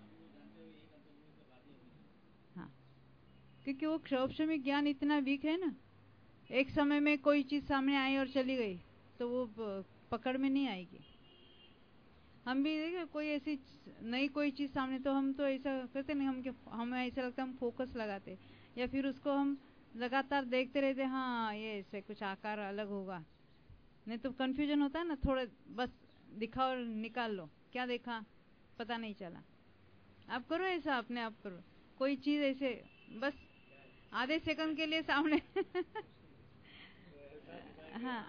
हाँ, क्योंकि वो क्षोभशमी ज्ञान इतना वीक है ना, एक समय में कोई चीज सामने आई और चली गई तो वो पकड़ में नहीं आएगी। हम भी देखे कोई ऐसी नई कोई चीज सामने, तो हम तो ऐसा करते नहीं, हमें ऐसा लगता है हम फोकस लगाते, या फिर उसको हम लगातार देखते रहते, हाँ ये ऐसे कुछ आकार अलग होगा, नहीं तो कंफ्यूजन होता है ना, थोड़ा बस दिखा और निकाल लो, क्या देखा पता नहीं चला। आप करो ऐसा, अपने आप करो कोई चीज ऐसे बस आधे सेकंड के लिए सामने हाँ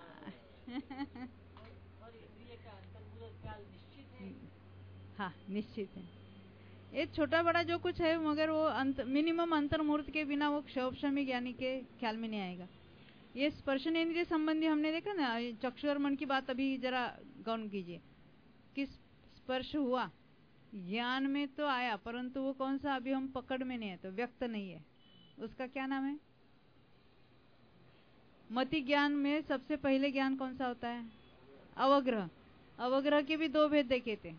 हाँ, निश्चित है। ये छोटा बड़ा जो कुछ है, मगर वो मिनिमम अंतर्मूर्त के बिना वो क्षोभशमी ज्ञानी के ख्याल में नहीं आएगा। ये स्पर्शन इंद्रिय संबंधी हमने देखा ना, चक्षु और मन की बात अभी जरा गौन कीजिए कि स्पर्श हुआ, ज्ञान में तो आया, परंतु वो कौन सा अभी हम पकड़ में नहीं है, तो व्यक्त नहीं है। उसका क्या नाम है? मति ज्ञान में सबसे पहले ज्ञान कौन सा होता है? अवग्रह। अवग्रह के भी दो भेद देखे थे,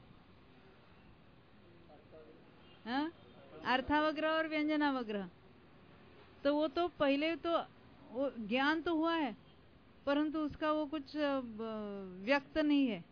अर्थावग्रह और व्यंजनावग्रह। तो वो तो पहले तो वो ज्ञान तो हुआ है, परंतु उसका वो कुछ व्यक्त नहीं है,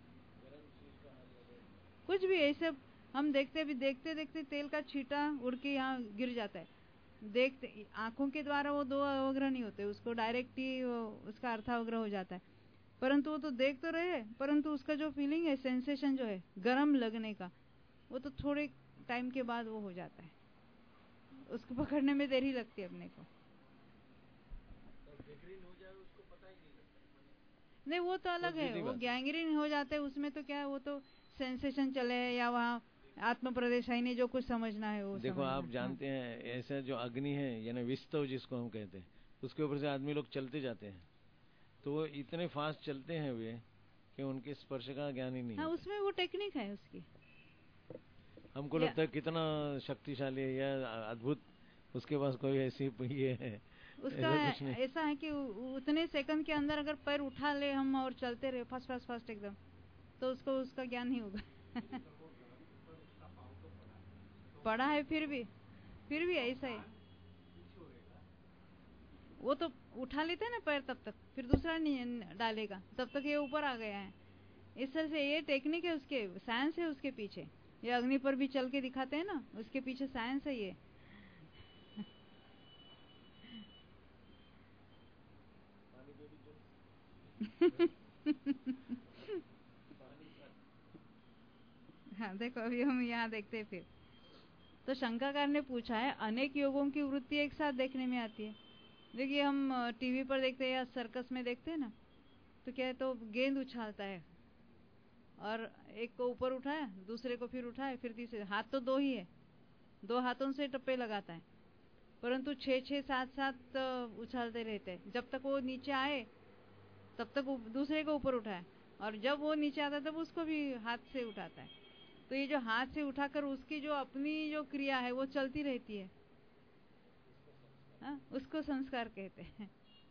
कुछ भी ऐसे हम देखते देखते तेल का छींटा उड़ के यहाँ गिर जाता है, देखते आंखों के द्वारा वो दो अवग्रह नहीं होते, उसको डायरेक्ट ही उसका अर्थावग्रह हो जाता है। परंतु वो तो देख तो रहे, परंतु उसका जो फीलिंग है, सेंसेशन जो है गर्म लगने का, वो तो थोड़े टाइम के बाद वो हो जाता है, उसको पकड़ने में देरी लगती है अपने को। गैंग्रीन हो जाए उसको पता ही नहीं लगता। नहीं वो तो अलग है, वो गैंग्रीन हो जाते हैं उसमें तो क्या है, वो तो सेंसेशन चले या वहाँ आत्म प्रदेश ने जो कुछ समझना है वो देखो आप जानते हैं ऐसा जो अग्नि है यानी विस्तव जिसको हम कहते हैं, उसके ऊपर से आदमी लोग चलते जाते हैं तो वो इतने फास्ट चलते हैं वे कि उनके स्पर्श का ज्ञान ही नहीं। हाँ उसमें वो टेक्निक है उसकी। हमको लगता है कितना शक्तिशाली है या अद्भुत, उसके पास कोई ऐसी ये है उसका ऐसा है कि उतने सेकंड के अंदर अगर पैर उठा ले हम और चलते रहे फास्ट फास्ट फास्ट एकदम, तो उसको उसका ज्ञान नहीं होगा। पड़ा है फिर भी ऐसा है, वो तो उठा लेते हैं ना पैर, तब तक फिर दूसरा नहीं डालेगा, तब तक ये ऊपर आ गया है। इस तरह से ये टेक्निक है, उसके साइंस है उसके पीछे। ये अग्नि पर भी चल के दिखाते हैं ना, उसके पीछे साइंस है ये। हाँ देखो अभी हम यहाँ देखते हैं फिर। तो शंकाकार ने पूछा है, अनेक योगों की वृत्ति एक साथ देखने में आती है। देखिए हम टीवी पर देखते हैं या सर्कस में देखते हैं ना, तो क्या है, तो गेंद उछालता है और एक को ऊपर उठाया, दूसरे को फिर उठाए, फिर तीसरे, हाथ तो दो ही है, दो हाथों से टप्पे लगाता है, परंतु 6-6 7-7 उछालते रहते हैं। जब तक वो नीचे आए तब तक दूसरे को ऊपर उठाए, और जब वो नीचे आता है तब उसको भी हाथ से उठाता है। तो ये जो हाथ से उठाकर उसकी जो अपनी जो क्रिया है वो चलती रहती है, उसको संस्कार कहते हैं।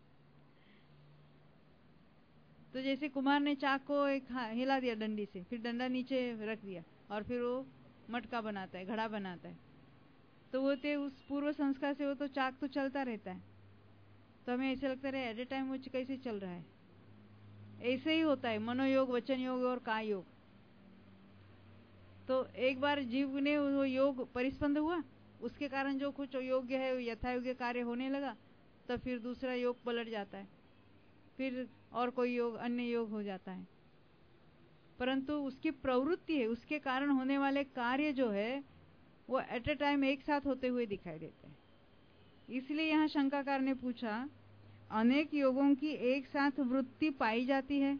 तो जैसे कुमार ने चाक को एक हिला दिया डंडी से, फिर डंडा नीचे रख दिया और फिर वो मटका बनाता है, घड़ा बनाता है, तो वो उस पूर्व संस्कार से वो तो चाक तो चलता रहता है। तो हमें ऐसे लगता है एट ए टाइम वो कैसे चल रहा है। ऐसे ही होता है मनोयोग, वचन योग और काय योग। तो एक बार जीव ने वो योग परिस्पंद हुआ, उसके कारण जो कुछ योग्य है यथायोग्य कार्य होने लगा, तो फिर दूसरा योग पलट जाता है, फिर और कोई योग अन्य योग हो जाता है। परंतु उसकी प्रवृत्ति है, उसके कारण होने वाले कार्य जो है वो एट ए टाइम एक साथ होते हुए दिखाई देते हैं। इसलिए यहाँ शंकाकार ने पूछा, अनेक योगों की एक साथ वृत्ति पाई जाती है?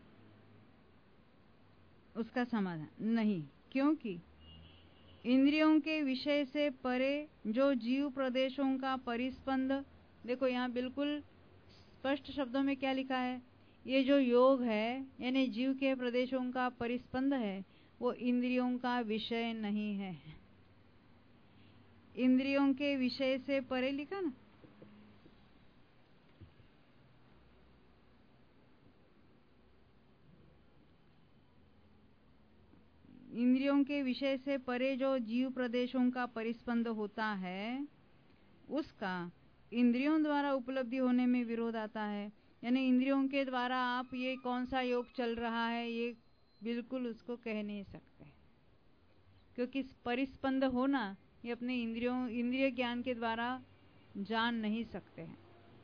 उसका समाधान नहीं, क्योंकि इंद्रियों के विषय से परे जो जीव प्रदेशों का परिस्पंद, देखो यहाँ बिल्कुल स्पष्ट शब्दों में क्या लिखा है, ये जो योग है यानी जीव के प्रदेशों का परिस्पंद है, वो इंद्रियों का विषय नहीं है। इंद्रियों के विषय से परे लिखा ना, इंद्रियों के विषय से परे जो जीव प्रदेशों का परिस्पंद होता है, उसका इंद्रियों द्वारा उपलब्धि होने में विरोध आता है। यानी इंद्रियों के द्वारा आप ये कौन सा योग चल रहा है ये बिल्कुल उसको कह नहीं सकते, क्योंकि परिस्पंद होना ये अपने इंद्रिय ज्ञान के द्वारा जान नहीं सकते हैं।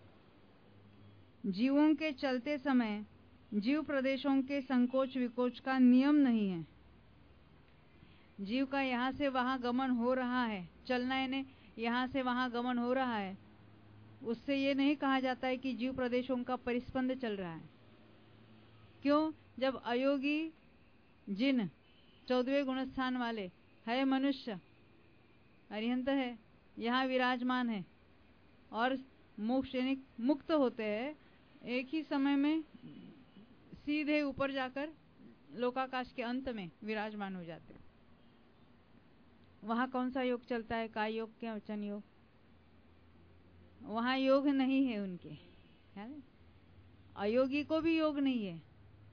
जीवों के चलते समय जीव प्रदेशों के संकोच विकोच का नियम नहीं है। जीव का यहाँ से वहां गमन हो रहा है, चलना है, यहाँ से वहां गमन हो रहा है, उससे ये नहीं कहा जाता है कि जीव प्रदेशों का परिस्पंद चल रहा है। क्यों? जब अयोगी जिन 14वें गुणस्थान वाले है, मनुष्य अरिहंत है, यहाँ विराजमान है, और मोक्ष यानी मुक्त होते हैं, एक ही समय में सीधे ऊपर जाकर लोकाकाश के अंत में विराजमान हो जाते हैं। वहां कौन सा योग चलता है? काय योग क्या वचन योग? वहां योग नहीं है उनके, है ना? अयोगी को भी योग नहीं है।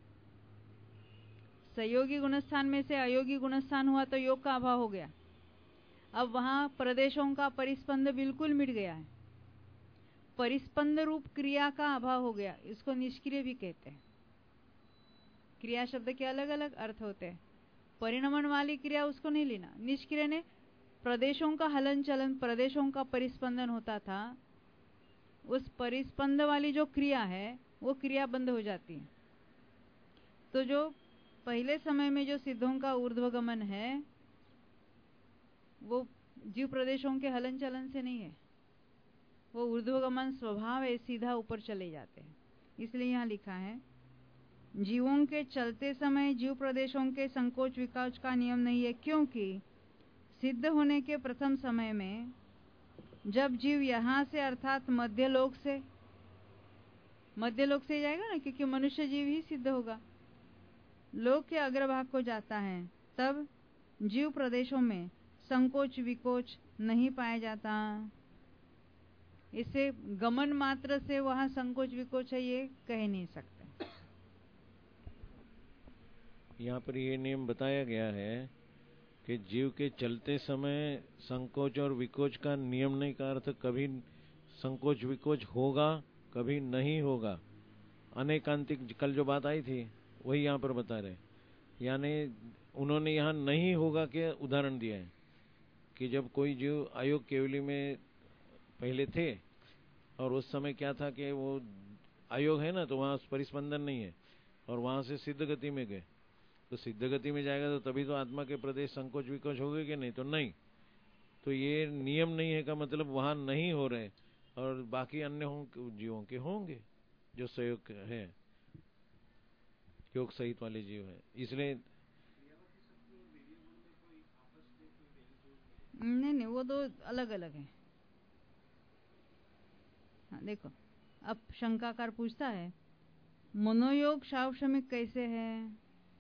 सहयोगी गुणस्थान में से अयोगी गुणस्थान हुआ तो योग का अभाव हो गया। अब वहां प्रदेशों का परिस्पंद बिल्कुल मिट गया है, परिस्पंद रूप क्रिया का अभाव हो गया। इसको निष्क्रिय भी कहते हैं। क्रिया शब्द के अलग अलग अर्थ होते हैं। परिणमन वाली क्रिया उसको नहीं लेना। निष्क्रिय ने प्रदेशों का हलन चलन, प्रदेशों का परिस्पंदन होता था, उस परिस्पंद वाली जो क्रिया है वो क्रिया बंद हो जाती है। तो जो पहले समय में जो सिद्धों का ऊर्ध्वगमन है वो जीव प्रदेशों के हलन चलन से नहीं है, वो ऊर्ध्वगमन स्वभाव है, सीधा ऊपर चले जाते हैं। इसलिए यहाँ लिखा है जीवों के चलते समय जीव प्रदेशों के संकोच विकोच का नियम नहीं है, क्योंकि सिद्ध होने के प्रथम समय में जब जीव यहाँ से अर्थात मध्यलोक से जाएगा ना, क्योंकि मनुष्य जीव ही सिद्ध होगा, लोक के अग्रभाग को जाता है, तब जीव प्रदेशों में संकोच विकोच नहीं पाया जाता। इसे गमन मात्र से वहां संकोच विकोच है ये कह नहीं सकते। यहाँ पर ये नियम बताया गया है कि जीव के चलते समय संकोच और विकोच का नियम नहीं का अर्थ कभी संकोच विकोच होगा कभी नहीं होगा। अनेकांतिक कल जो बात आई थी वही यहाँ पर बता रहे, यानी उन्होंने यहाँ नहीं होगा के उदाहरण दिया है कि जब कोई जीव आयोग केवली में पहले थे और उस समय क्या था कि वो आयोग है ना, तो वहाँ परिस्पंदन नहीं है और वहाँ से सिद्ध गति में गए, तो सिद्ध गति में जाएगा तो तभी तो आत्मा के प्रदेश संकोच विकोच हो गए कि नहीं, तो नहीं। तो ये नियम नहीं है का मतलब वहां नहीं हो रहे और बाकी अन्य जीवों के होंगे जो सहयोग है, योग सहित वाले जीव है। इसलिए नहीं वो तो अलग अलग है। हाँ देखो, अब शंकाकार पूछता है मनोयोग शावशमिक कैसे है।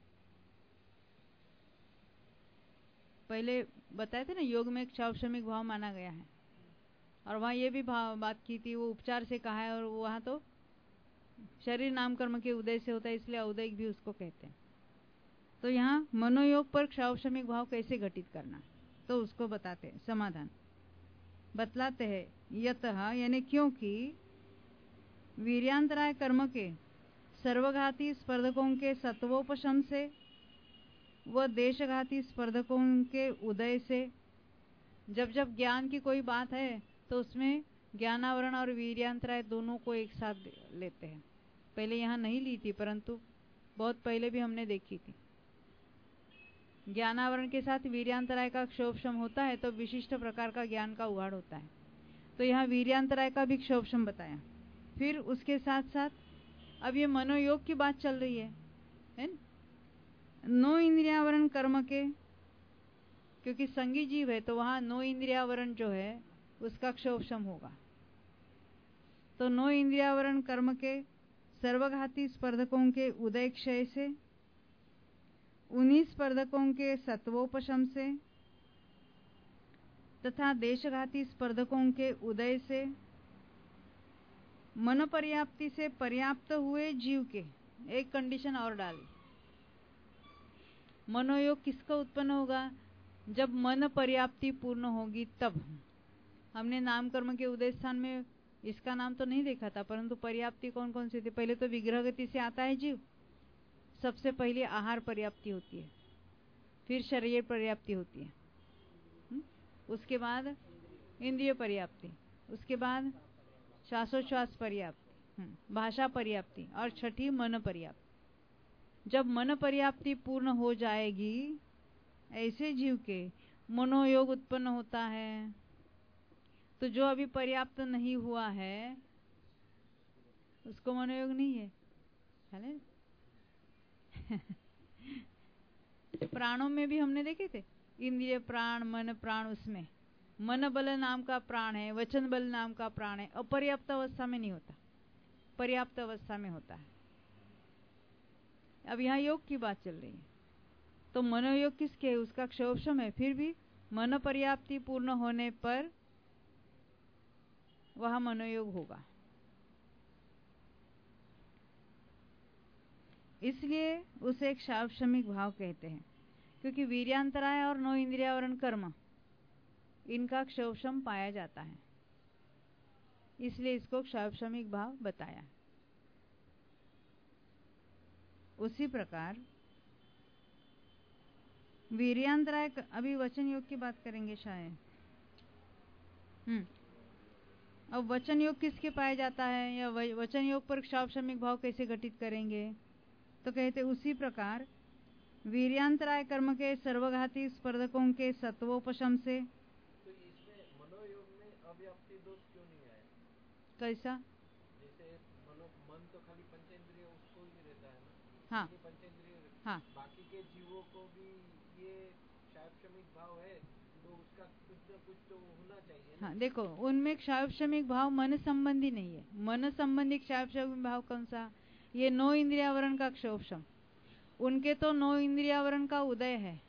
पहले बताए थे ना, योग में एक शावशमिक भाव माना गया है और वहां ये भी बात की थी, वो उपचार से कहा है और वहां तो शरीर नाम कर्म के उदय से होता है, इसलिए उदय भी उसको कहते हैं। तो यहाँ मनोयोग पर शावशमिक भाव कैसे घटित करना, तो उसको बताते हैं, समाधान बतलाते हैं। यतः यानी क्योंकि वीर्यांतराय कर्म के सर्वघाती स्पर्धकों के सत्वोपशम से व देशघाती स्पर्धकों के उदय से, जब जब ज्ञान की कोई बात है तो उसमें ज्ञानावरण और वीर्यांतराय दोनों को एक साथ लेते हैं। पहले यहाँ नहीं ली थी, परंतु बहुत पहले भी हमने देखी थी। ज्ञानावरण के साथ वीर्यांतराय का क्षोभशम होता है तो विशिष्ट प्रकार का ज्ञान का उघाड़ होता है। तो यहाँ वीर्यांतराय का भी क्षोभशम बताया। फिर उसके साथ साथ अब ये मनोयोग की बात चल रही है नो इंद्रियावरण कर्म के, क्योंकि संगी जीव है तो वहां नो इंद्रियावरण जो है उसका क्षोभशम होगा। तो नो इंद्रियावरण कर्म के सर्वघाती स्पर्धकों के उदय क्षय से, उन्हीं स्पर्धकों के सत्वोपशम से तथा देशघाती स्पर्धकों के उदय से मन पर्याप्ति से पर्याप्त हुए जीव के, एक कंडीशन और डाली, मनोयोग किसका उत्पन्न होगा, जब मन पर्याप्ति पूर्ण होगी तब। हमने नाम कर्म के उदय स्थान में इसका नाम तो नहीं देखा था, परंतु पर्याप्ति कौन कौन सी थी। पहले तो विग्रह गति से आता है जीव, सबसे पहले आहार पर्याप्ति होती है, फिर शरीर पर्याप्ति होती है, उसके बाद इंद्रिय पर्याप्ति, उसके बाद श्वासोच्छ्वास पर्याप्ति, भाषा पर्याप्ति और छठी मन पर्याप्ति। जब मन पर्याप्ति पूर्ण हो जाएगी ऐसे जीव के मनोयोग उत्पन्न होता है। तो जो अभी पर्याप्त नहीं हुआ है उसको मनोयोग नहीं है। प्राणों में भी हमने देखे थे, इंद्रिय प्राण मन प्राण, उसमें मन बल नाम का प्राण है, वचन बल नाम का प्राण है, अपर्याप्त अवस्था में नहीं होता, पर्याप्त अवस्था में होता है। अब यहाँ योग की बात चल रही है, तो मनोयोग किसके है, उसका क्षोभशम है। फिर भी मन पर्याप्ति पूर्ण होने पर वह मनोयोग होगा। इसलिए उसे एक शावशमिक भाव कहते हैं, क्योंकि वीर्यांतराय और नो इंद्रियावरण कर्म इनका क्षोभशम पाया जाता है, इसलिए इसको शावशमिक भाव बताया। उसी प्रकार वीर्यांतराय, अभी वचन योग की बात करेंगे शायद। अब वचन योग किसके पाया जाता है, या वचन योग पर शावशमिक भाव कैसे घटित करेंगे। तो कहते उसी प्रकार वीर्यांतराय कर्म के सर्वघाती स्पर्धकों के सत्वोपशम से। तो इसमें मनोयोग में अव्याप्ति दोष क्यों नहीं आया? कैसा? जैसे मन तो खाली पंचेंद्रिय उसको ही रहता है ना। हाँ पंचेंद्रिय। हाँ, बाकी के जीवों को भी ये क्षायक्षमिक भाव है, तो उसका कुछ न कुछ तो होना चाहिए ना? हाँ देखो, उनमें क्षायक्षमिक भाव मन संबंधी नहीं है। मन संबंधी क्षायक्षमिक भाव कौन सा? ये 9 इंद्रियावरण का क्षोभशम। उनके तो 9 इंद्रियावरण का उदय है।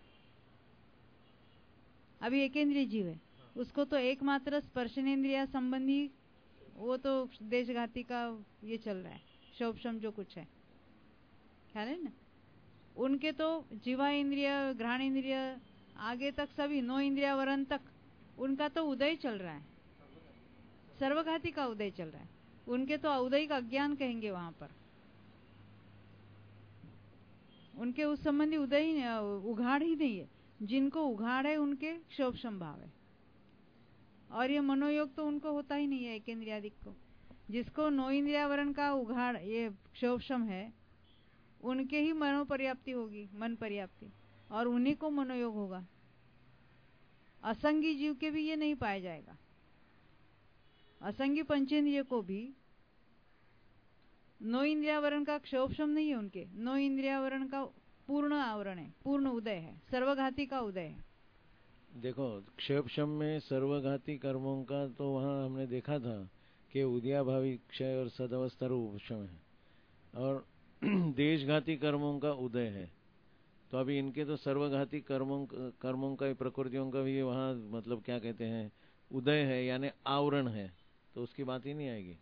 अभी एक इंद्रिय जीव है, उसको तो एकमात्र स्पर्शनेन्द्रिया संबंधी वो तो देशघाती का ये चल रहा है, क्षोभशम जो कुछ है, ख्याल है ना? उनके तो जीवा इंद्रिय, घ्राण इंद्रिय, आगे तक सभी 9 इंद्रियावरण तक उनका तो उदय चल रहा है, सर्वघाती का उदय चल रहा है। उनके तो औदयिक अज्ञान कहेंगे वहां पर। उनके उस संबंधी उदय ही उघाड़ ही नहीं है। जिनको उघाड़ है उनके क्षोभशम भाव है। और ये मनोयोग तो उनको होता ही नहीं है, एक इंद्रियादिक को। जिसको 9 इंद्रियावरण का उघाड़ ये क्षोभशम है, उनके ही मनोपर्याप्ति होगी, मन पर्याप्ति, और उन्हीं को मनोयोग होगा। असंगी जीव के भी ये नहीं पाया जाएगा। असंगी पंचेंद्रिय को भी 9 इंद्रियावरण का क्षोभशम नहीं है। उनके 9 इंद्रियावरण का पूर्ण आवरण है, पूर्ण उदय है, सर्वघाती का उदय है। देखो, क्षोभशम में सर्वघाती कर्मों का तो वहाँ हमने देखा था कि उदयाभावी क्षय और सदवस्था उपशम है, और देशघाती कर्मों का उदय है। तो अभी इनके तो सर्वघाती कर्मों का, प्रकृतियों का भी वहाँ मतलब क्या कहते हैं, उदय है, यानी आवरण है, तो उसकी बात ही नहीं आएगी।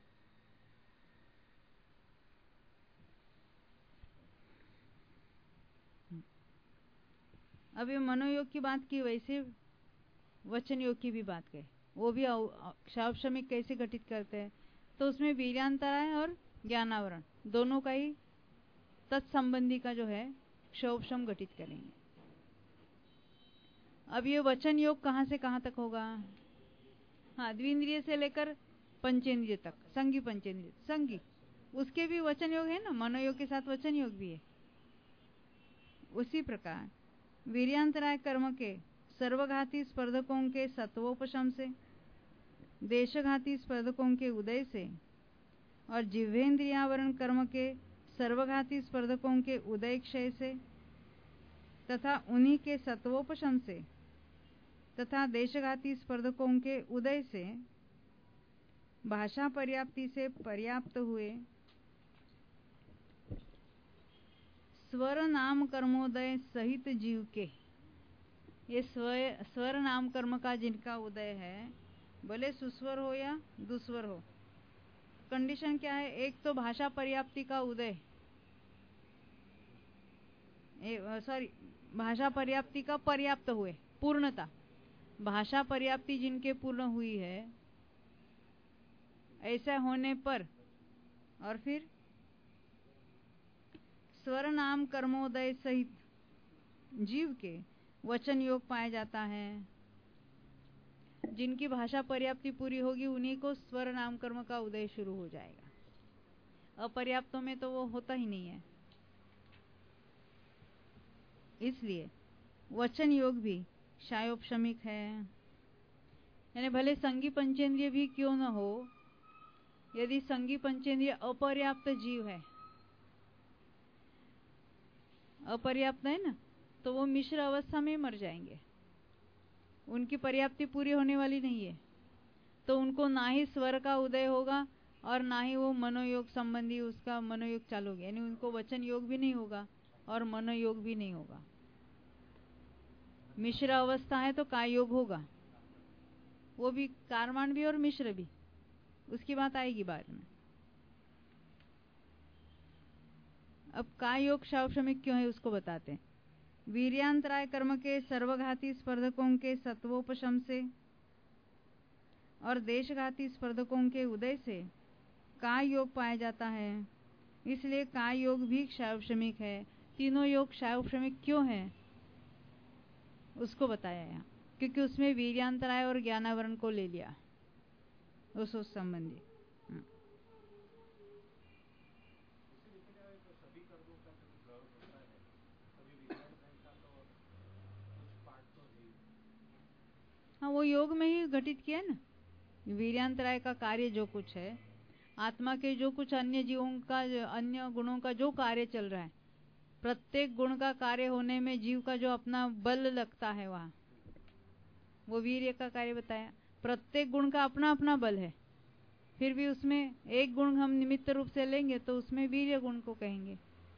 अब ये मनोयोग की बात की, वैसे वचन योग की भी बात कहे। वो भी क्षावशमिक कैसे घटित करते हैं, तो उसमें वीर्यांतराय और ज्ञानावरण दोनों का ही तत्संबंधी का जो है क्षोभशम घटित करेंगे। अब ये वचन योग कहाँ से कहाँ तक होगा? हाँ, द्विंद्रिय से लेकर पंचेंद्रिय तक, संगी पंचेंद्रिय संगी, उसके भी वचन योग है ना, मनोयोग के साथ वचन योग भी है। उसी प्रकार वीर्यांतराय कर्म के सर्वघाती स्पर्धकों के सत्वोपशम से, देशघाती स्पर्धकों के उदय से, और जिह्वेन्द्रियावरण कर्म के सर्वघाती स्पर्धकों के उदय क्षय से, तथा उन्हीं के सत्वोपशम से तथा देशघाती स्पर्धकों के उदय से भाषा पर्याप्ति से पर्याप्त हुए स्वर नाम कर्मोदय सहित जीव के, ये स्वर नाम कर्म का जिनका उदय है, भले सुस्वर हो या दुस्वर हो, कंडीशन क्या है? एक तो भाषा पर्याप्ति का उदय, भाषा पर्याप्ति का पर्याप्त हुए, पूर्णता, भाषा पर्याप्ति जिनके पूर्ण हुई है, ऐसा होने पर, और फिर स्वर नाम कर्मोदय सहित जीव के वचन योग पाया जाता है। जिनकी भाषा पर्याप्ति पूरी होगी उन्हीं को स्वर नाम कर्म का उदय शुरू हो जाएगा। अपर्याप्तों में तो वो होता ही नहीं है। इसलिए वचन योग भी क्षायोपशमिक है। यानी भले संगी पंचेंद्रिय भी क्यों न हो, यदि संगी पंचेंद्रिय अपर्याप्त जीव है, अपर्याप्त है ना, तो वो मिश्र अवस्था में मर जाएंगे। उनकी पर्याप्ति पूरी होने वाली नहीं है, तो उनको ना ही स्वर का उदय होगा और ना ही वो मनोयोग संबंधी उसका मनोयोग चालू होगा। यानी उनको वचन योग भी नहीं होगा और मनोयोग भी नहीं होगा। मिश्र अवस्था है तो काय योग होगा, वो भी कारवाण भी और मिश्र भी, उसकी बात आएगी बाद में। अब काय योग क्षावशमिक क्यों है उसको बताते हैं। वीर्यांतराय कर्म के सर्वघाती स्पर्धकों के सत्वोपशम से और देशघाती स्पर्धकों के उदय से काय योग पाया जाता है, इसलिए काय योग भी क्षावशमिक है। तीनों योग क्षावशमिक क्यों है उसको बताया यहाँ, क्योंकि उसमें वीर्यांतराय और ज्ञानावरण को ले लिया उस संबंधी। हाँ, वो योग में ही घटित किया ना। वीर्यांतराय का कार्य जो कुछ है, आत्मा के जो कुछ अन्य जीवों का, अन्य गुणों का जो कार्य चल रहा है, प्रत्येक गुण का कार्य होने में जीव का जो अपना बल लगता है, वहाँ वो वीर्य का कार्य बताया। प्रत्येक गुण का अपना अपना बल है, फिर भी उसमें एक गुण हम निमित्त रूप से लेंगे तो उसमें वीर्य गुण को कहेंगे।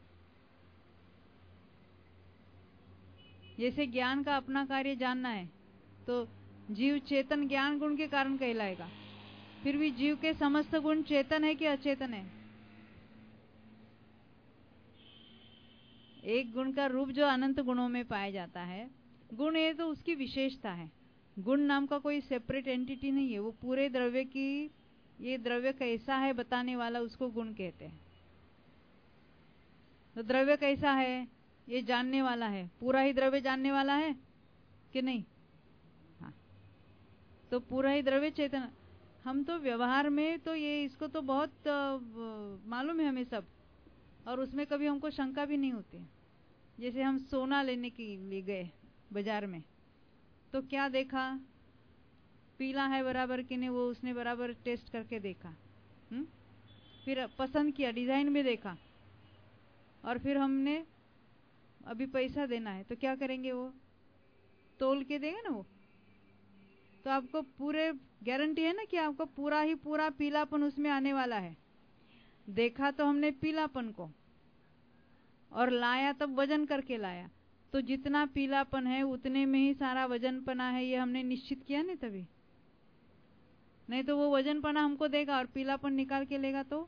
जैसे ज्ञान का अपना कार्य जानना है तो जीव चेतन ज्ञान गुण के कारण कहलाएगा, फिर भी जीव के समस्त गुण चेतन है कि अचेतन है? एक गुण का रूप जो अनंत गुणों में पाया जाता है, गुण ये तो उसकी विशेषता है। गुण नाम का कोई सेपरेट एंटिटी नहीं है, वो पूरे द्रव्य की, ये द्रव्य कैसा है बताने वाला उसको गुण कहते हैं। तो द्रव्य कैसा है ये जानने वाला है, पूरा ही द्रव्य जानने वाला है कि नहीं? हाँ, तो पूरा ही द्रव्य चेतन। हम तो व्यवहार में तो ये इसको तो बहुत मालूम है हमें सब, और उसमें कभी हमको शंका भी नहीं होती। जैसे हम सोना लेने के लिए गए बाजार में, तो क्या देखा, पीला है बराबर कि नहीं, वो उसने बराबर टेस्ट करके देखा, फिर पसंद किया, डिजाइन में देखा, और फिर हमने अभी पैसा देना है तो क्या करेंगे, वो तोल के देगा ना वो। तो आपको पूरे गारंटी है ना कि आपको पूरा ही पूरा पीलापन उसमें आने वाला है। देखा तो हमने पीलापन को, और लाया तब वजन करके लाया, तो जितना पीलापन है उतने में ही सारा वजनपना है, ये हमने निश्चित किया नहीं तभी। नहीं तो वो वजनपना हमको देगा और पीलापन निकाल के लेगा, तो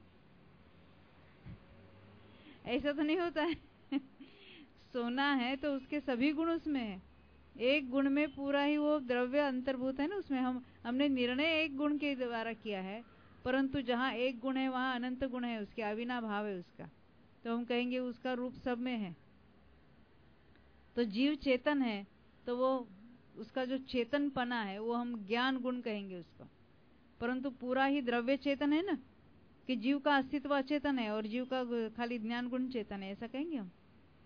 ऐसा तो नहीं होता है। सोना है तो उसके सभी गुण उसमें है, एक गुण में पूरा ही वो द्रव्य अंतर्भूत है ना उसमें। हमने निर्णय एक गुण के द्वारा किया है, परंतु जहाँ एक गुण है वहाँ अनंत गुण है, उसके अविनाभाव है उसका, तो हम कहेंगे उसका रूप सब में है। तो जीव चेतन है तो वो उसका जो चेतनपना है वो हम ज्ञान गुण कहेंगे उसको, परंतु पूरा ही द्रव्य चेतन है ना, कि जीव का अस्तित्व अचेतन है और जीव का खाली ज्ञान गुण चेतन है, ऐसा कहेंगे हम।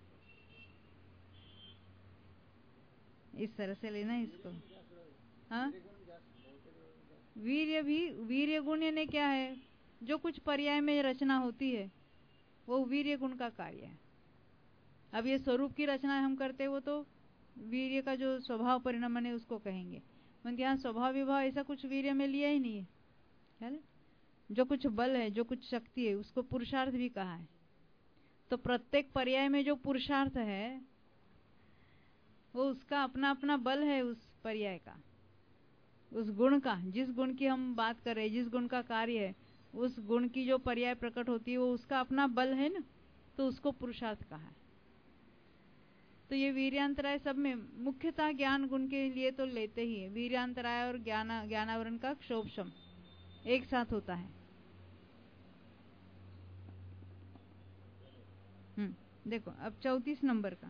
इस तरह से लेना है इसको। हाँ, वीर्य भी, वीर्य गुण यानी क्या है, जो कुछ पर्याय में रचना होती है वो वीर्य गुण का कार्य है। अब ये स्वरूप की रचना हम करते हैं, वो तो वीर्य का जो स्वभाव परिणाम है उसको कहेंगे। मतलब यहाँ स्वभाव विभाव ऐसा कुछ वीर्य में लिया ही नहीं है। जो कुछ बल है, जो कुछ शक्ति है, उसको पुरुषार्थ भी कहा है। तो प्रत्येक पर्याय में जो पुरुषार्थ है वो उसका अपना अपना बल है, उस पर्याय का, उस गुण का, जिस गुण की हम बात कर रहे हैं, जिस गुण का कार्य है, उस गुण की जो पर्याय प्रकट होती है वो उसका अपना बल है ना, तो उसको पुरुषार्थ कहा है। तो ये वीर्यांतराय सब में मुख्यतः ज्ञान गुण के लिए तो लेते ही है। वीर्यांतराय और ज्ञानावरण का क्षोभशम एक साथ होता है। देखो अब 34 नंबर का,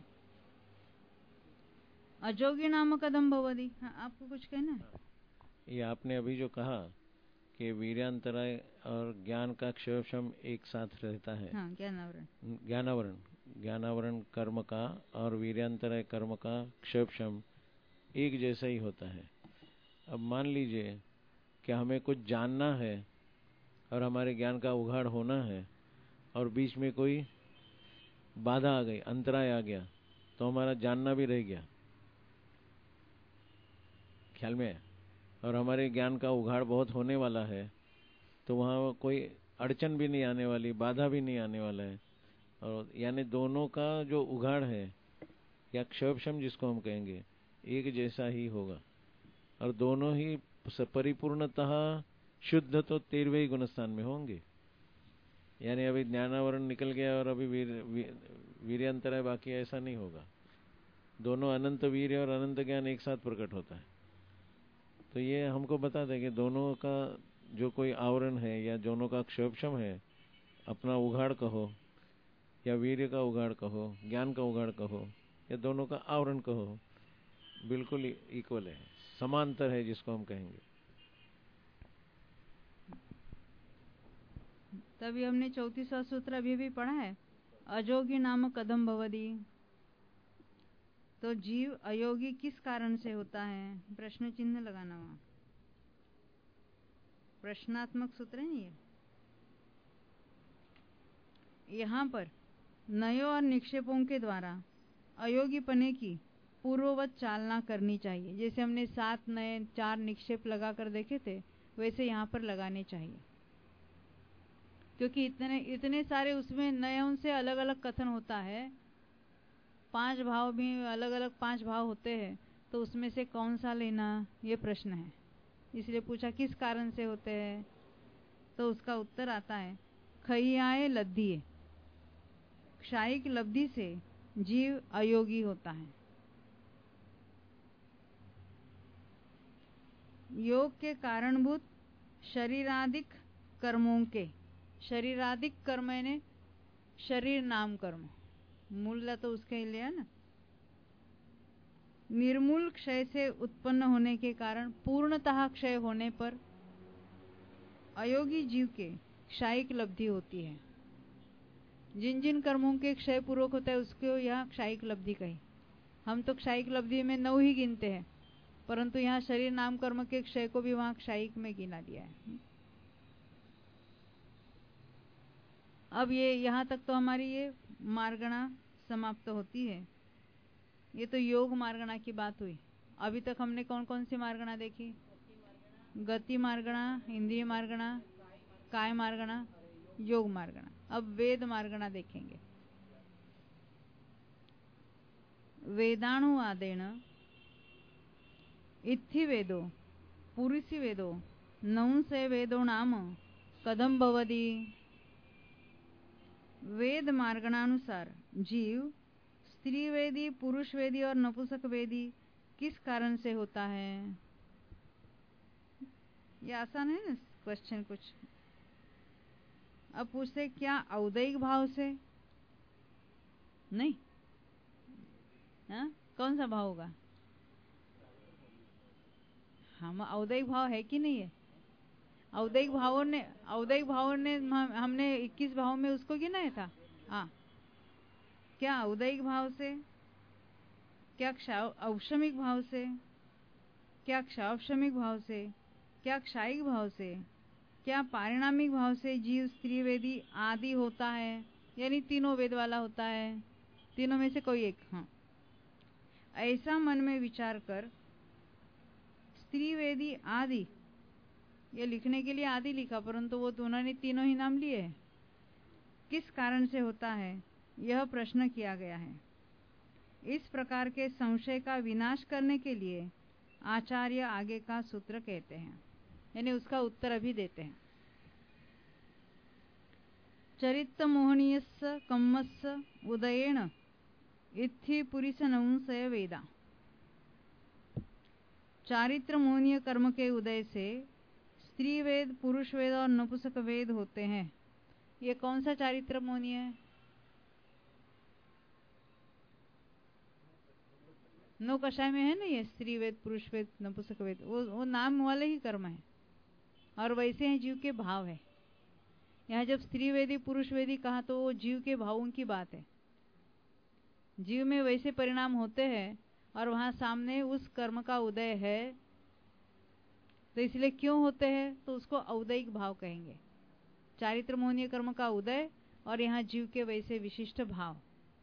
अजोगी नाम कदम भवदी। हाँ, आपको कुछ कहना है? ये आपने अभी जो कहा कि वीर्यांतराय और ज्ञान का क्षोभशम एक साथ रहता है। हाँ, ज्ञानावरण, ज्ञानावरण कर्म का और वीर्यांतराय कर्म का क्षोभशम एक जैसा ही होता है। अब मान लीजिए कि हमें कुछ जानना है और हमारे ज्ञान का उघाड़ होना है, और बीच में कोई बाधा आ गई, अंतराय आ गया, तो हमारा जानना भी रह गया, ख्याल में है, और हमारे ज्ञान का उघाड़ बहुत होने वाला है, तो वहाँ कोई अड़चन भी नहीं आने वाली, बाधा भी नहीं आने वाला है। और यानी दोनों का जो उघाड़ है या क्षोभशम जिसको हम कहेंगे, एक जैसा ही होगा, और दोनों ही परिपूर्णतः शुद्ध तो 13वें गुणस्थान में होंगे। यानी अभी ज्ञानावरण निकल गया और अभी वीर्यांतराय बाकी, ऐसा नहीं होगा। दोनों अनंत वीर्य और अनंत ज्ञान एक साथ प्रकट होता है। तो ये हमको बता दें कि दोनों का जो कोई आवरण है या दोनों का क्षोभशम है, अपना उघाड़ कहो या वीर्य का उघाड़ कहो, ज्ञान का उघाड़ कहो या दोनों का आवरण कहो, बिल्कुल इक्वल है, समांतर है जिसको हम कहेंगे। तभी हमने 34वां सूत्र अभी भी पढ़ा है, अजोगी नाम कदम भवदी। तो जीव अयोगी किस कारण से होता है? प्रश्न चिन्ह लगाना वहां, प्रश्नात्मक सूत्र है ये। यहाँ पर नयों और निक्षेपों के द्वारा अयोगी पने की पूर्ववत चालना करनी चाहिए। जैसे हमने 7 नए 4 निक्षेप लगा कर देखे थे, वैसे यहाँ पर लगाने चाहिए, क्योंकि इतने सारे उसमें नयों से अलग अलग कथन होता है। 5 भाव भी अलग अलग 5 भाव होते हैं, तो उसमें से कौन सा लेना, ये प्रश्न है। इसलिए पूछा किस कारण से होते हैं, तो उसका उत्तर आता है खइयाए लब्धिये, क्षायिक लब्धि से जीव अयोगी होता है। योग के कारणभूत शरीरादिक कर्मों के, शरीरादिक कर्म यानी शरीर नाम कर्म, मूल तो उसके लिए है ना, निर्मूल क्षय से उत्पन्न होने के कारण पूर्णतः क्षय होने पर अयोगी जीव के क्षायिक लब्धि होती है। जिन जिन कर्मों के क्षय पूर्वक होता है उसको यह क्षायिक लब्धि कही। हम तो क्षायिक लब्धि में 9 ही गिनते हैं, परंतु यहाँ शरीर नाम कर्म के क्षय को भी वहां क्षायिक में गिना दिया है। अब ये यहाँ तक तो हमारी ये मार्गणा समाप्त होती है। ये तो योग मार्गणा की बात हुई। अभी तक हमने कौन कौन सी मार्गणा देखी? गति मार्गणा, इंद्रिय मार्गणा, काय मार्गणा, योग मार्गणा। अब वेद मार्गणा देखेंगे। वेदाणुवादेन इत्थि वेदो पुरुषि वेदो नंसे वेदो नाम कदम भवति। वेद मार्गणानुसार जीव स्त्री वेदी, पुरुष वेदी और नपुंसक वेदी किस कारण से होता है? ये आसान है ना क्वेश्चन कुछ। अब पूछते क्या औदैहिक भाव से? नहीं, हाँ कौन सा भाव होगा? हम औदैहिक भाव है कि नहीं है? औदैहिक भावों ने हमने 21 भाव में उसको गिनाया था। हाँ, क्या औदैहिक भाव से, क्या औषमिक भाव से, क्या क्षावशमिक भाव से, क्या क्षायिक भाव से, क्या पारिणामिक भाव से जीव स्त्री वेदी आदि होता है? यानी तीनों वेद वाला होता है, तीनों में से कोई एक। हाँ, ऐसा मन में विचार कर स्त्री वेदी आदि, ये लिखने के लिए आदि लिखा, परंतु वो दोनों ने तीनों ही नाम लिए हैं। किस कारण से होता है यह प्रश्न किया गया है। इस प्रकार के संशय का विनाश करने के लिए आचार्य आगे का सूत्र कहते हैं, यानी उसका उत्तर अभी देते हैं। चरित्र मोहनीयस्य कम्मस्य उदयेन इत्थि पुरुष नंसय वेदा। चारित्र मोहनीय कर्म के उदय से स्त्री वेद, पुरुष वेद और नपुंसक वेद होते हैं। ये कौन सा चारित्र मोहनीय है? नौ कषाय में है ना, ये स्त्री वेद, पुरुष वेद, नपुंसक वेद, वो नाम वाले ही कर्म है और वैसे हैं जीव के भाव है। यहाँ जब स्त्री वेदी पुरुष वेदी कहा तो वो जीव के भावों की बात है। जीव में वैसे परिणाम होते हैं और वहां सामने उस कर्म का उदय है, तो इसलिए क्यों होते हैं तो उसको औदैहिक भाव कहेंगे। चारित्र मोहनीय कर्म का उदय और यहाँ जीव के वैसे विशिष्ट भाव।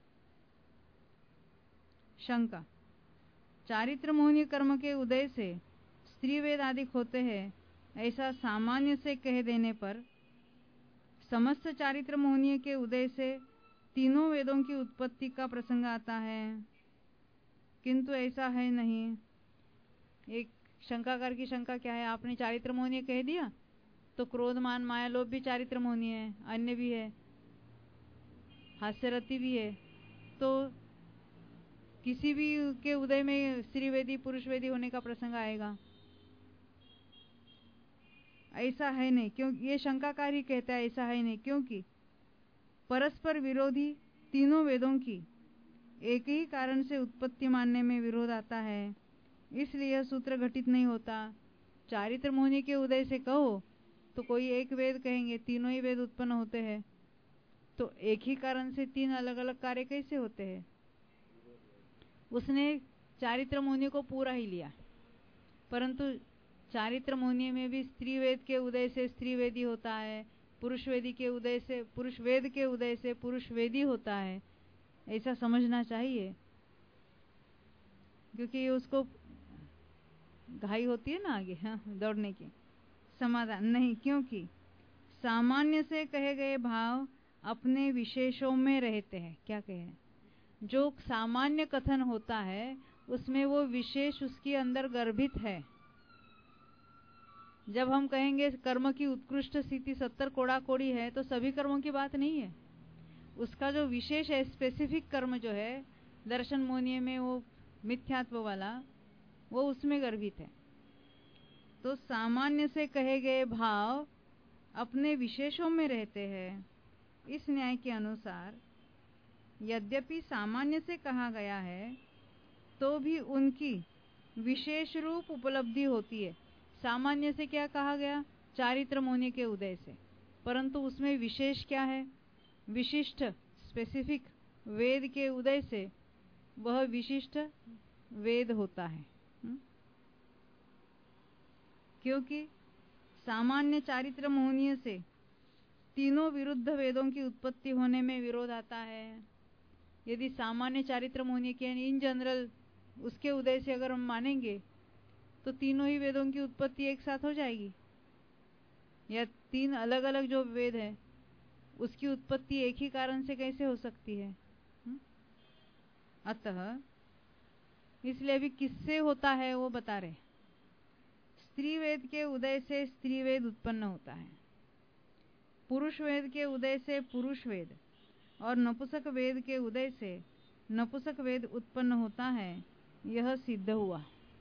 शंका, चारित्र मोहनीय कर्म के उदय से स्त्री वेद आदि होते हैं, ऐसा सामान्य से कह देने पर समस्त चारित्र मोहनीय के उदय से तीनों वेदों की उत्पत्ति का प्रसंग आता है, किंतु ऐसा है नहीं। एक शंकाकार की शंका क्या है? आपने चारित्र मोहनीय कह दिया तो क्रोध मान माया लोभ भी चारित्र मोहनीय है, अन्य भी है, हास्यरति भी है, तो किसी भी के उदय में स्त्री वेदी पुरुष वेदी होने का प्रसंग आएगा? ऐसा है नहीं। क्यों? ये शंकाकार ही कहता है ऐसा है नहीं, क्योंकि परस्पर विरोधी तीनों वेदों की एक ही कारण से उत्पत्ति मानने में विरोध आता है, इसलिए यह सूत्र घटित नहीं होता। चारित्र मोहनीय के उदय से कहो तो कोई एक वेद कहेंगे, तीनों ही वेद उत्पन्न होते हैं, तो एक ही कारण से तीन अलग अलग कार्य कैसे होते हैं? उसने चारित्र मोहनी को पूरा ही लिया, परंतु चारित्र मोहनी में भी स्त्री वेद के उदय से स्त्री वेदी होता है, पुरुष वेदी के उदय से पुरुष वेद के उदय से पुरुष वेदी होता है, ऐसा समझना चाहिए। क्योंकि उसको घाई होती है ना आगे, हाँ, दौड़ने की। समाधान नहीं, क्योंकि सामान्य से कहे गए भाव अपने विशेषों में रहते हैं। क्या कहे? जो सामान्य कथन होता है उसमें वो विशेष उसके अंदर गर्भित है। जब हम कहेंगे कर्म की उत्कृष्ट स्थिति 70 कोड़ा कोड़ी है, तो सभी कर्मों की बात नहीं है। उसका जो विशेष है, स्पेसिफिक कर्म जो है दर्शन मोहनीय में, वो मिथ्यात्व वाला, वो उसमें गर्भित है। तो सामान्य से कहे गए भाव अपने विशेषों में रहते हैं। इस न्याय के अनुसार यद्यपि सामान्य से कहा गया है तो भी उनकी विशेष रूप उपलब्धि होती है। सामान्य से क्या कहा गया? चारित्र मोहनी के उदय से, परंतु उसमें विशेष क्या है? विशिष्ट, स्पेसिफिक वेद के उदय से वह विशिष्ट वेद होता है। क्योंकि सामान्य चारित्र मोहनीय से तीनों विरुद्ध वेदों की उत्पत्ति होने में विरोध आता है। यदि सामान्य चारित्र मोहनीय के इन जनरल उसके उदय से अगर हम मानेंगे तो तीनों ही वेदों की उत्पत्ति एक साथ हो जाएगी, या तीन अलग अलग जो वेद है उसकी उत्पत्ति एक ही कारण से कैसे हो सकती है? अतः इसलिए अभी किससे होता है वो बता रहे। स्त्री वेद के उदय से स्त्री वेद उत्पन्न होता है, पुरुष वेद के उदय से पुरुष वेद, और नपुंसक वेद के उदय से नपुंसक वेद उत्पन्न होता है। यह सिद्ध हुआ।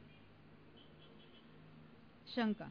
शंका।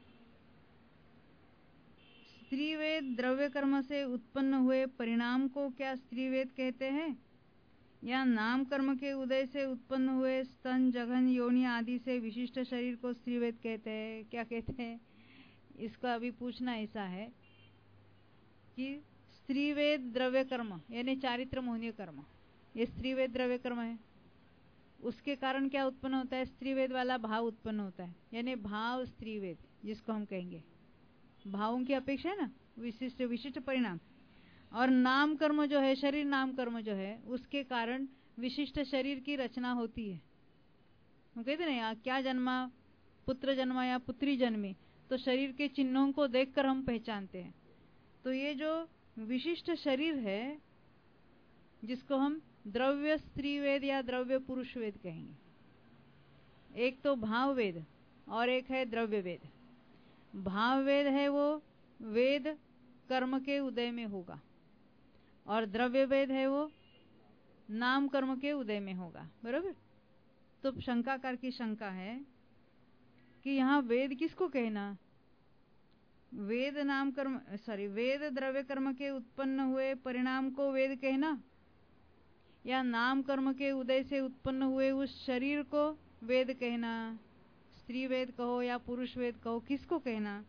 स्त्री वेद द्रव्य कर्म से उत्पन्न हुए परिणाम को क्या स्त्री वेद कहते हैं, या नाम कर्म के उदय से उत्पन्न हुए स्तन, जघन, योनि आदि से विशिष्ट शरीर को स्त्री वेद कहते हैं? क्या कहते हैं? इसका अभी पूछना ऐसा है कि स्त्री वेद द्रव्य कर्म यानी चारित्र मोहनीय कर्म, ये स्त्री वेद द्रव्य कर्म है, उसके कारण क्या उत्पन्न होता है? स्त्री वेद वाला भाव उत्पन्न होता है, यानी भाव स्त्री वेद जिसको हम कहेंगे। भावों की अपेक्षा है ना, विशिष्ट विशिष्ट परिणाम। और नाम कर्म जो है, शरीर नाम कर्म जो है, उसके कारण विशिष्ट शरीर की रचना होती है। हम कहते ना, क्या जन्मा? पुत्र जन्मा या पुत्री जन्मी, तो शरीर के चिन्हों को देखकर हम पहचानते हैं। तो ये जो विशिष्ट शरीर है जिसको हम द्रव्य स्त्री वेद या द्रव्य पुरुष वेद कहेंगे। एक तो भाव वेद और एक है द्रव्य वेद। भाव वेद है वो वेद कर्म के उदय में होगा, और द्रव्य वेद है वो नाम कर्म के उदय में होगा। बराबर? तो शंकाकार की शंका है कि यहाँ वेद किसको कहना? वेद नाम कर्म वेद द्रव्य कर्म के उत्पन्न हुए परिणाम को वेद कहना, या नाम कर्म के उदय से उत्पन्न हुए उस शरीर को वेद कहना? स्त्री वेद कहो या पुरुष वेद कहो, किसको कहना?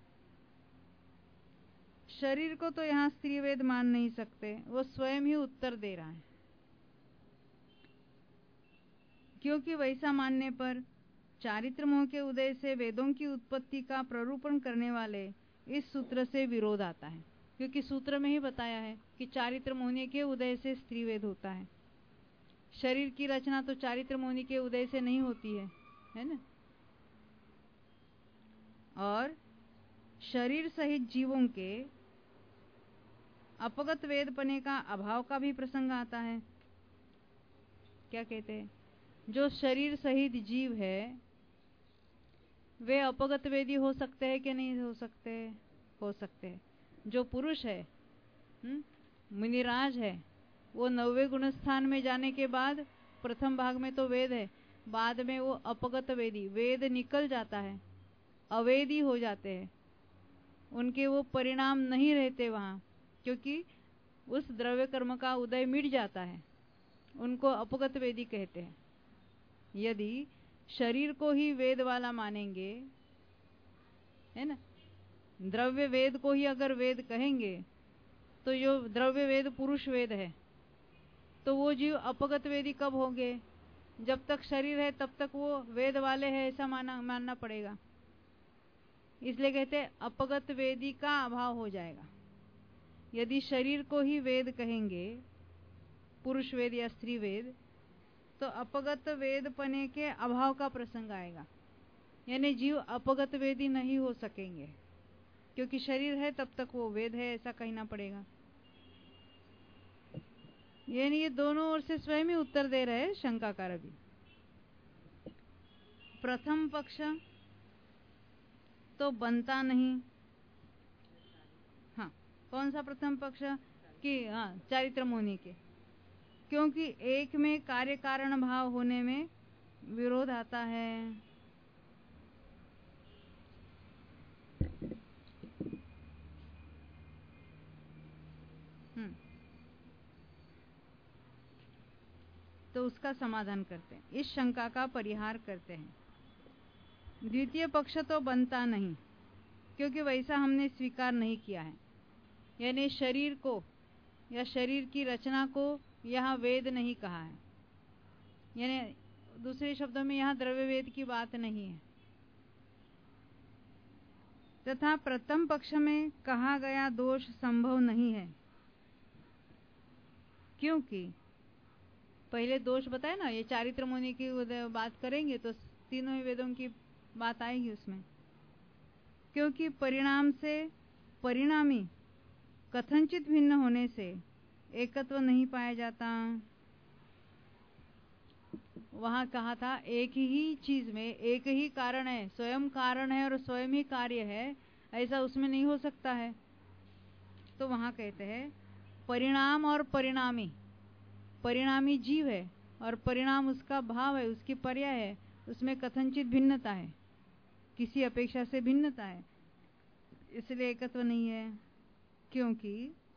शरीर को तो यहाँ स्त्री वेद मान नहीं सकते, वो स्वयं ही उत्तर दे रहा है। क्योंकि वैसा मानने पर चारित्र मोह के उदय से वेदों की उत्पत्ति का प्ररूपण करने वाले इस सूत्र से विरोध आता है। क्योंकि सूत्र में ही बताया है कि चारित्र मोहनी के उदय से स्त्री वेद होता है। शरीर की रचना तो चारित्र मोहनी के उदय से नहीं होती है ना? और शरीर सहित जीवों के अपगत वेदपने का अभाव का भी प्रसंग आता है। क्या कहते हैं? जो शरीर सहित जीव है वे अपगत वेदी हो सकते हैं कि नहीं हो सकते? हो सकते हैं। जो पुरुष है, मुनिराज है, वो 90 गुण स्थान में जाने के बाद प्रथम भाग में तो वेद है, बाद में वो अपगत वेदी, वेद निकल जाता है, अवेदी हो जाते हैं, उनके वो परिणाम नहीं रहते वहां, क्योंकि उस द्रव्य कर्म का उदय मिट जाता है, उनको अपगत वेदी कहते हैं। यदि शरीर को ही वेद वाला मानेंगे, है ना, द्रव्य वेद को ही अगर वेद कहेंगे, तो जो द्रव्य वेद पुरुष वेद है, तो वो जीव अपगत वेदी कब होंगे? जब तक शरीर है तब तक वो वेद वाले हैं ऐसा मानना पड़ेगा। इसलिए कहते हैं अपगत वेदी का अभाव हो जाएगा। यदि शरीर को ही वेद कहेंगे, पुरुष वेद या स्त्री वेद, तो अपगत वेदपने के अभाव का प्रसंग आएगा। यानी जीव अपगत वेदी नहीं हो सकेंगे, क्योंकि शरीर है तब तक वो वेद है ऐसा कहना पड़ेगा। यानी ये दोनों ओर से स्वयं ही उत्तर दे रहे हैं शंकाकार। अभी प्रथम पक्ष तो बनता नहीं। हाँ, कौन सा प्रथम पक्ष? कि हाँ, चारित्र मोहनी के, क्योंकि एक में कार्य कारण भाव होने में विरोध आता है। तो उसका समाधान करते हैं, इस शंका का परिहार करते हैं। द्वितीय पक्ष तो बनता नहीं, क्योंकि वैसा हमने स्वीकार नहीं किया है। यानी शरीर को या शरीर की रचना को यहाँ वेद नहीं कहा है। यानी दूसरे शब्दों में यहाँ द्रव्य वेद की बात नहीं है। तथा प्रथम पक्ष में कहा गया दोष संभव नहीं है, क्योंकि पहले दोष बताए ना, ये चारित्र मुनि की बात करेंगे तो तीनों ही वेदों की बात आएगी उसमें। क्योंकि परिणाम से परिणामी कथनचित भिन्न होने से एकत्व नहीं पाया जाता। वहां कहा था एक ही चीज में एक ही कारण है, स्वयं कारण है और स्वयं ही कार्य है, ऐसा उसमें नहीं हो सकता है। तो वहां कहते हैं परिणाम और परिणामी, परिणामी जीव है और परिणाम उसका भाव है, उसकी पर्याय है, उसमें कथनचित भिन्नता है, किसी अपेक्षा से भिन्नता है, इसलिए एकत्व नहीं है। क्योंकि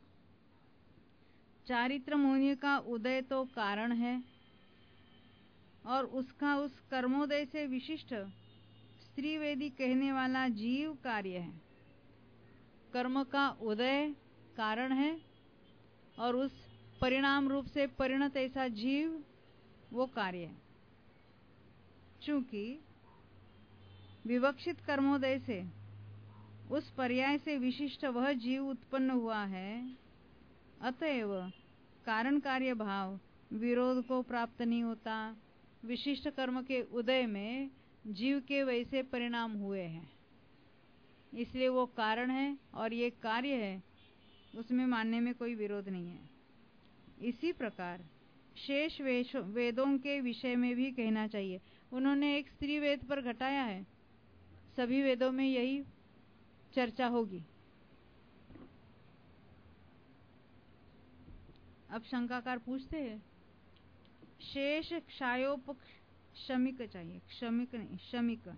चारित्र मोहनी का उदय तो कारण है और उसका उस कर्मोदय से विशिष्ट स्त्रीवेदी कहने वाला जीव कार्य है। कर्म का उदय कारण है और उस परिणाम रूप से परिणत ऐसा जीव वो कार्य है। चूंकि विवक्षित कर्मोदय से उस पर्याय से विशिष्ट वह जीव उत्पन्न हुआ है, अतएव कारण कार्य भाव विरोध को प्राप्त नहीं होता। विशिष्ट कर्म के उदय में जीव के वैसे परिणाम हुए हैं, इसलिए वो कारण है और ये कार्य है, उसमें मानने में कोई विरोध नहीं है। इसी प्रकार शेष वेदों के विषय में भी कहना चाहिए। उन्होंने एक स्त्री वेद पर घटाया है, सभी वेदों में यही चर्चा होगी। अब शंकाकार पूछते हैं शेष क्षायोपशमिक चाहिए, क्षमिक नहीं, शमिक।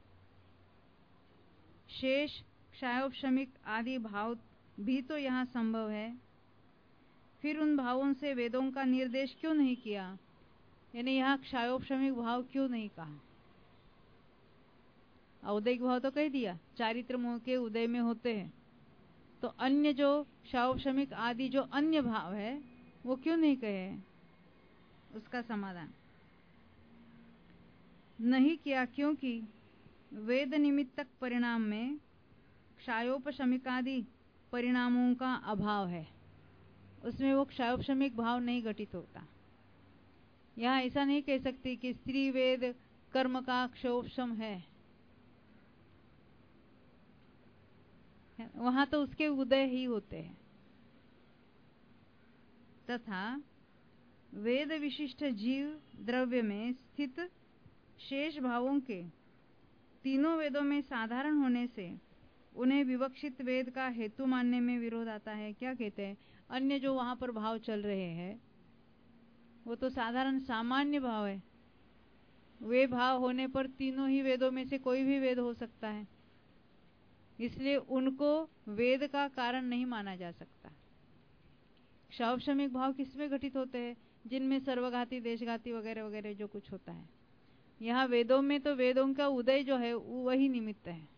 शेष क्षायोपशमिक आदि भाव भी तो यहाँ संभव है, फिर उन भावों से वेदों का निर्देश क्यों नहीं किया? यानी यहाँ क्षायोपशमिक भाव क्यों नहीं कहा? औदैहिक भाव तो कह दिया, चारित्र मोह के उदय में होते हैं, तो अन्य जो क्षायोपशमिक आदि जो अन्य भाव है वो क्यों नहीं कहे? उसका समाधान नहीं किया, क्योंकि वेद निमित्तक परिणाम में क्षायोपशमिकादि परिणामों का अभाव है, उसमें वो क्षायोपशमिक भाव नहीं घटित होता। यहाँ ऐसा नहीं कह सकते कि स्त्री वेद कर्म का क्षोपशम है, वहां तो उसके उदय ही होते हैं। तथा वेद विशिष्ट जीव द्रव्य में स्थित शेष भावों के तीनों वेदों में साधारण होने से उन्हें विवक्षित वेद का हेतु मानने में विरोध आता है। क्या कहते हैं? अन्य जो वहां पर भाव चल रहे हैं वो तो साधारण सामान्य भाव है, वे भाव होने पर तीनों ही वेदों में से कोई भी वेद हो सकता है, इसलिए उनको वेद का कारण नहीं माना जा सकता। क्षायोपशमिक भाव किसमें घटित होते हैं? जिनमें सर्वघाती, देशघाती वगैरह वगैरह जो कुछ होता है। यहाँ वेदों में तो वेदों का उदय जो है वही निमित्त है।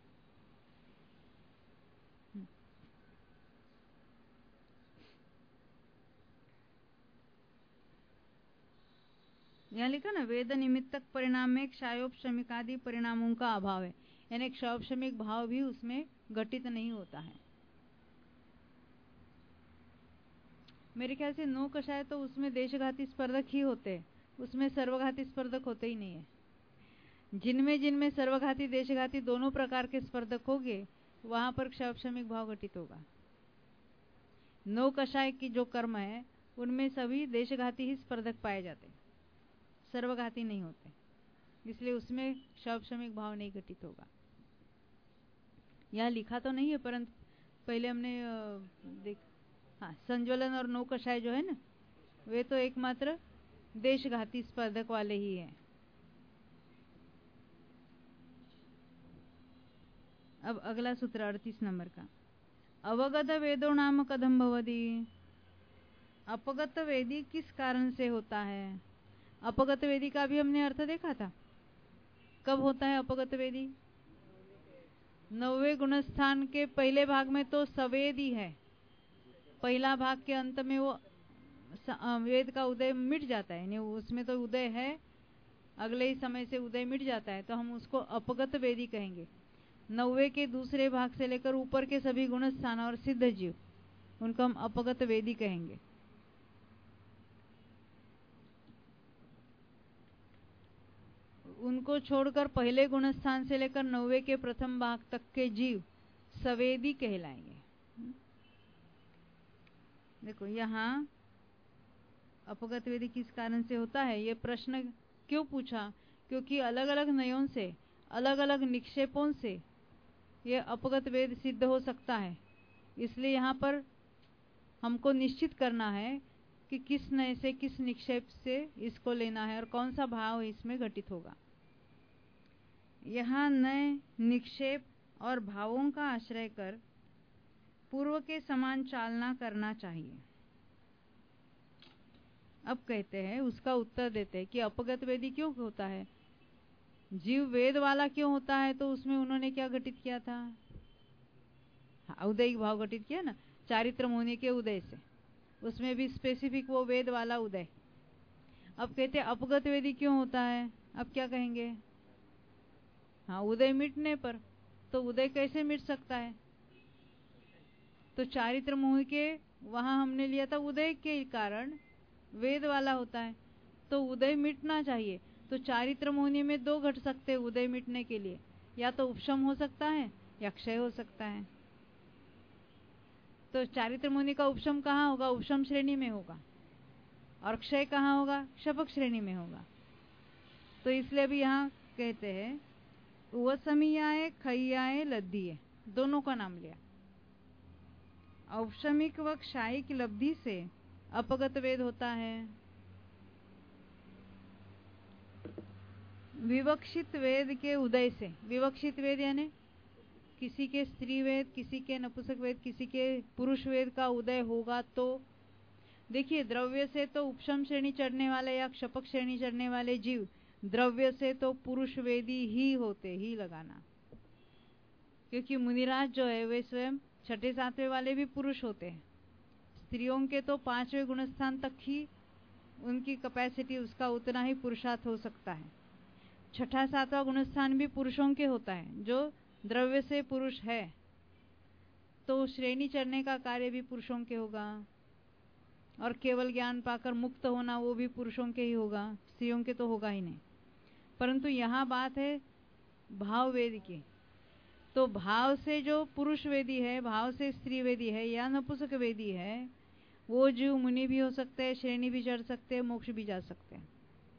यहाँ लिखा ना, वेद निमित्तक परिणाम में क्षयोपशमिकादि परिणामों का अभाव है, यानी क्षयोपशमिक भाव भी उसमें घटित नहीं होता है। मेरे ख्याल से 9 कषाय तो उसमें देशघाती स्पर्धक ही होते हैं, उसमें सर्वघाती स्पर्धक होते ही नहीं है। जिनमें जिनमें सर्वघाती देशघाती दोनों प्रकार के स्पर्धक होंगे वहां पर क्षयोपशमिक भाव घटित होगा। 9 कषाय की जो कर्म है उनमें सभी देशघाती ही स्पर्धक पाए जाते हैं, सर्वघाती नहीं होते, इसलिए उसमें क्षयोपशमिक भाव नहीं घटित होगा। यहाँ लिखा तो नहीं है, परंतु पहले हमने हाँ, संज्वलन और 9 कषाय जो है ना, वे तो एकमात्र देशघाती स्पर्धक वाले ही हैं। अब अगला सूत्र 38 नंबर का, अवगत वेदो नाम कथम भवति। अपगत वेदी किस कारण से होता है? अपगत वेदी का भी हमने अर्थ देखा था। कब होता है अपगत वेदी? 9वें गुणस्थान के पहले भाग में तो सवेदी है, पहला भाग के अंत में वो वेद का उदय मिट जाता है, यानी उसमें तो उदय है, अगले ही समय से उदय मिट जाता है, तो हम उसको अपगत वेदी कहेंगे। 9वें के दूसरे भाग से लेकर ऊपर के सभी गुणस्थान और सिद्ध जीव, उनको हम अपगत वेदी कहेंगे। उनको छोड़कर पहले गुणस्थान से लेकर 9वें के प्रथम भाग तक के जीव सवेदी कहलाएंगे। देखो यहाँ अपगत वेदी किस कारण से होता है, ये प्रश्न क्यों पूछा? क्योंकि अलग अलग नयों से, अलग अलग निक्षेपों से ये अपगत वेद सिद्ध हो सकता है, इसलिए यहाँ पर हमको निश्चित करना है कि किस नय से, किस निक्षेप से इसको लेना है और कौन सा भाव इसमें घटित होगा। यहाँ नय, निक्षेप और भावों का आश्रय कर पूर्व के समान चालना करना चाहिए। अब कहते हैं, उसका उत्तर देते हैं कि अपगत वेदी क्यों होता है, जीव वेद वाला क्यों होता है, तो उसमें उन्होंने क्या घटित किया था? उदयिक भाव घटित किया ना, चारित्र होने के उदय से, उसमें भी स्पेसिफिक वो वेद वाला उदय। अब कहते हैं अपगत वेदी क्यों होता है, अब क्या कहेंगे? हाँ, उदय मिटने पर। तो उदय कैसे मिट सकता है? तो चारित्र मोह के वहां हमने लिया था उदय के कारण वेद वाला होता है, तो उदय मिटना चाहिए। तो चारित्र मोहनी में 2 घट सकते हैं उदय मिटने के लिए, या तो उपशम हो सकता है या क्षय हो सकता है। तो चारित्र मोहनी का उपशम कहाँ होगा? उपशम श्रेणी में होगा, और क्षय कहाँ होगा? शपक श्रेणी में होगा। तो इसलिए अभी यहाँ कहते हैं उवसमीयाए, खैयाए, लद्धिये, दोनों का नाम लिया। औपशमिक व क्षायिक लब्धि से अपगत वेद होता है। विवक्षित वेद के उदय से, विवक्षित वेद यानी किसी के स्त्री वेद, किसी के नपुंसक वेद, किसी के पुरुष वेद का उदय होगा तो देखिए, द्रव्य से तो उपशम श्रेणी चढ़ने वाले या क्षपक श्रेणी चढ़ने वाले जीव द्रव्य से तो पुरुष वेदी ही होते ही लगाना, क्योंकि मुनिराज जो है वे स्वयं 6ठे 7वें वाले भी पुरुष होते हैं। स्त्रियों के तो 5वें गुणस्थान तक ही उनकी कैपेसिटी, उसका उतना ही पुरुषार्थ हो सकता है। 6ठा 7वां गुणस्थान भी पुरुषों के होता है, जो द्रव्य से पुरुष है, तो श्रेणी चढ़ने का कार्य भी पुरुषों के होगा, और केवल ज्ञान पाकर मुक्त होना वो भी पुरुषों के ही होगा, स्त्रियों के तो होगा ही नहीं। परंतु यहाँ बात है भाव वेद की, तो भाव से जो पुरुष वेदी है, भाव से स्त्री वेदी है या नपुंसक वेदी है, वो जीव मुनि भी हो सकते हैं, श्रेणी भी चढ़ सकते हैं, मोक्ष भी जा सकते हैं।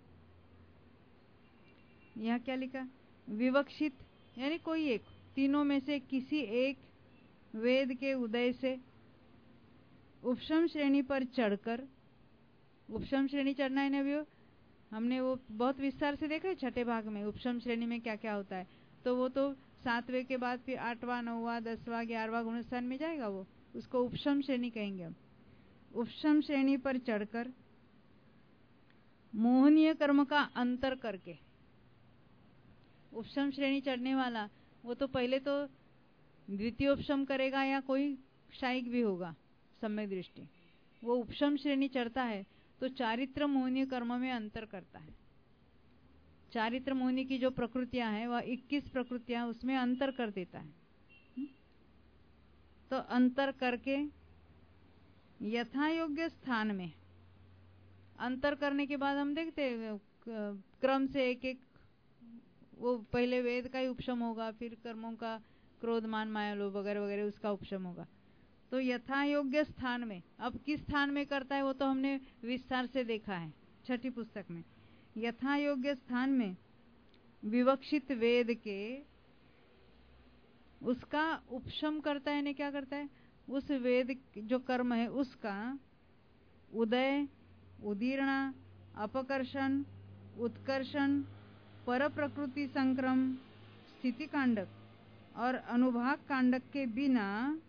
यहाँ क्या लिखा? विवक्षित यानी कोई एक, तीनों में से किसी एक वेद के उदय से उपशम श्रेणी पर चढ़कर, उपशम श्रेणी चढ़ना है ना, भी हमने वो बहुत विस्तार से देखा है 6ठे भाग में उपशम श्रेणी में क्या क्या होता है। तो वो तो 7वें के बाद फिर 8वां 9वां 10वां 11वां गुणस्थान में जाएगा, वो उसको उपशम श्रेणी कहेंगे हम। उपशम श्रेणी पर चढ़कर मोहनीय कर्म का अंतर करके, उपशम श्रेणी चढ़ने वाला वो तो पहले तो द्वितीय उपशम करेगा या कोई क्षायिक भी होगा, सम्यक दृष्टि वो उपशम श्रेणी चढ़ता है तो चारित्र मोहनीय कर्म में अंतर करता है। चारित्र मोहिनी की जो प्रकृतियां हैं वह 21 प्रकृतियां उसमें अंतर कर देता है। तो अंतर करके यथा योग्य स्थान में अंतर करने के बाद हम देखते हैं क्रम से एक एक, वो पहले वेद का ही उपशम होगा, फिर कर्मों का क्रोध मान माया लोभ वगैरह वगैरह उसका उपशम होगा। तो यथा योग्य स्थान में अब किस स्थान में करता है वो तो हमने विस्तार से देखा है छठी पुस्तक में। यथा योग्य स्थान में विवक्षित वेद के उसका उपशम करता है, यानी क्या करता है, उस वेद जो कर्म है उसका उदय, उदीर्णा, अपकर्षण, उत्कर्षण, पर प्रकृति संक्रम, स्थिति कांडक और अनुभाग कांडक के बिना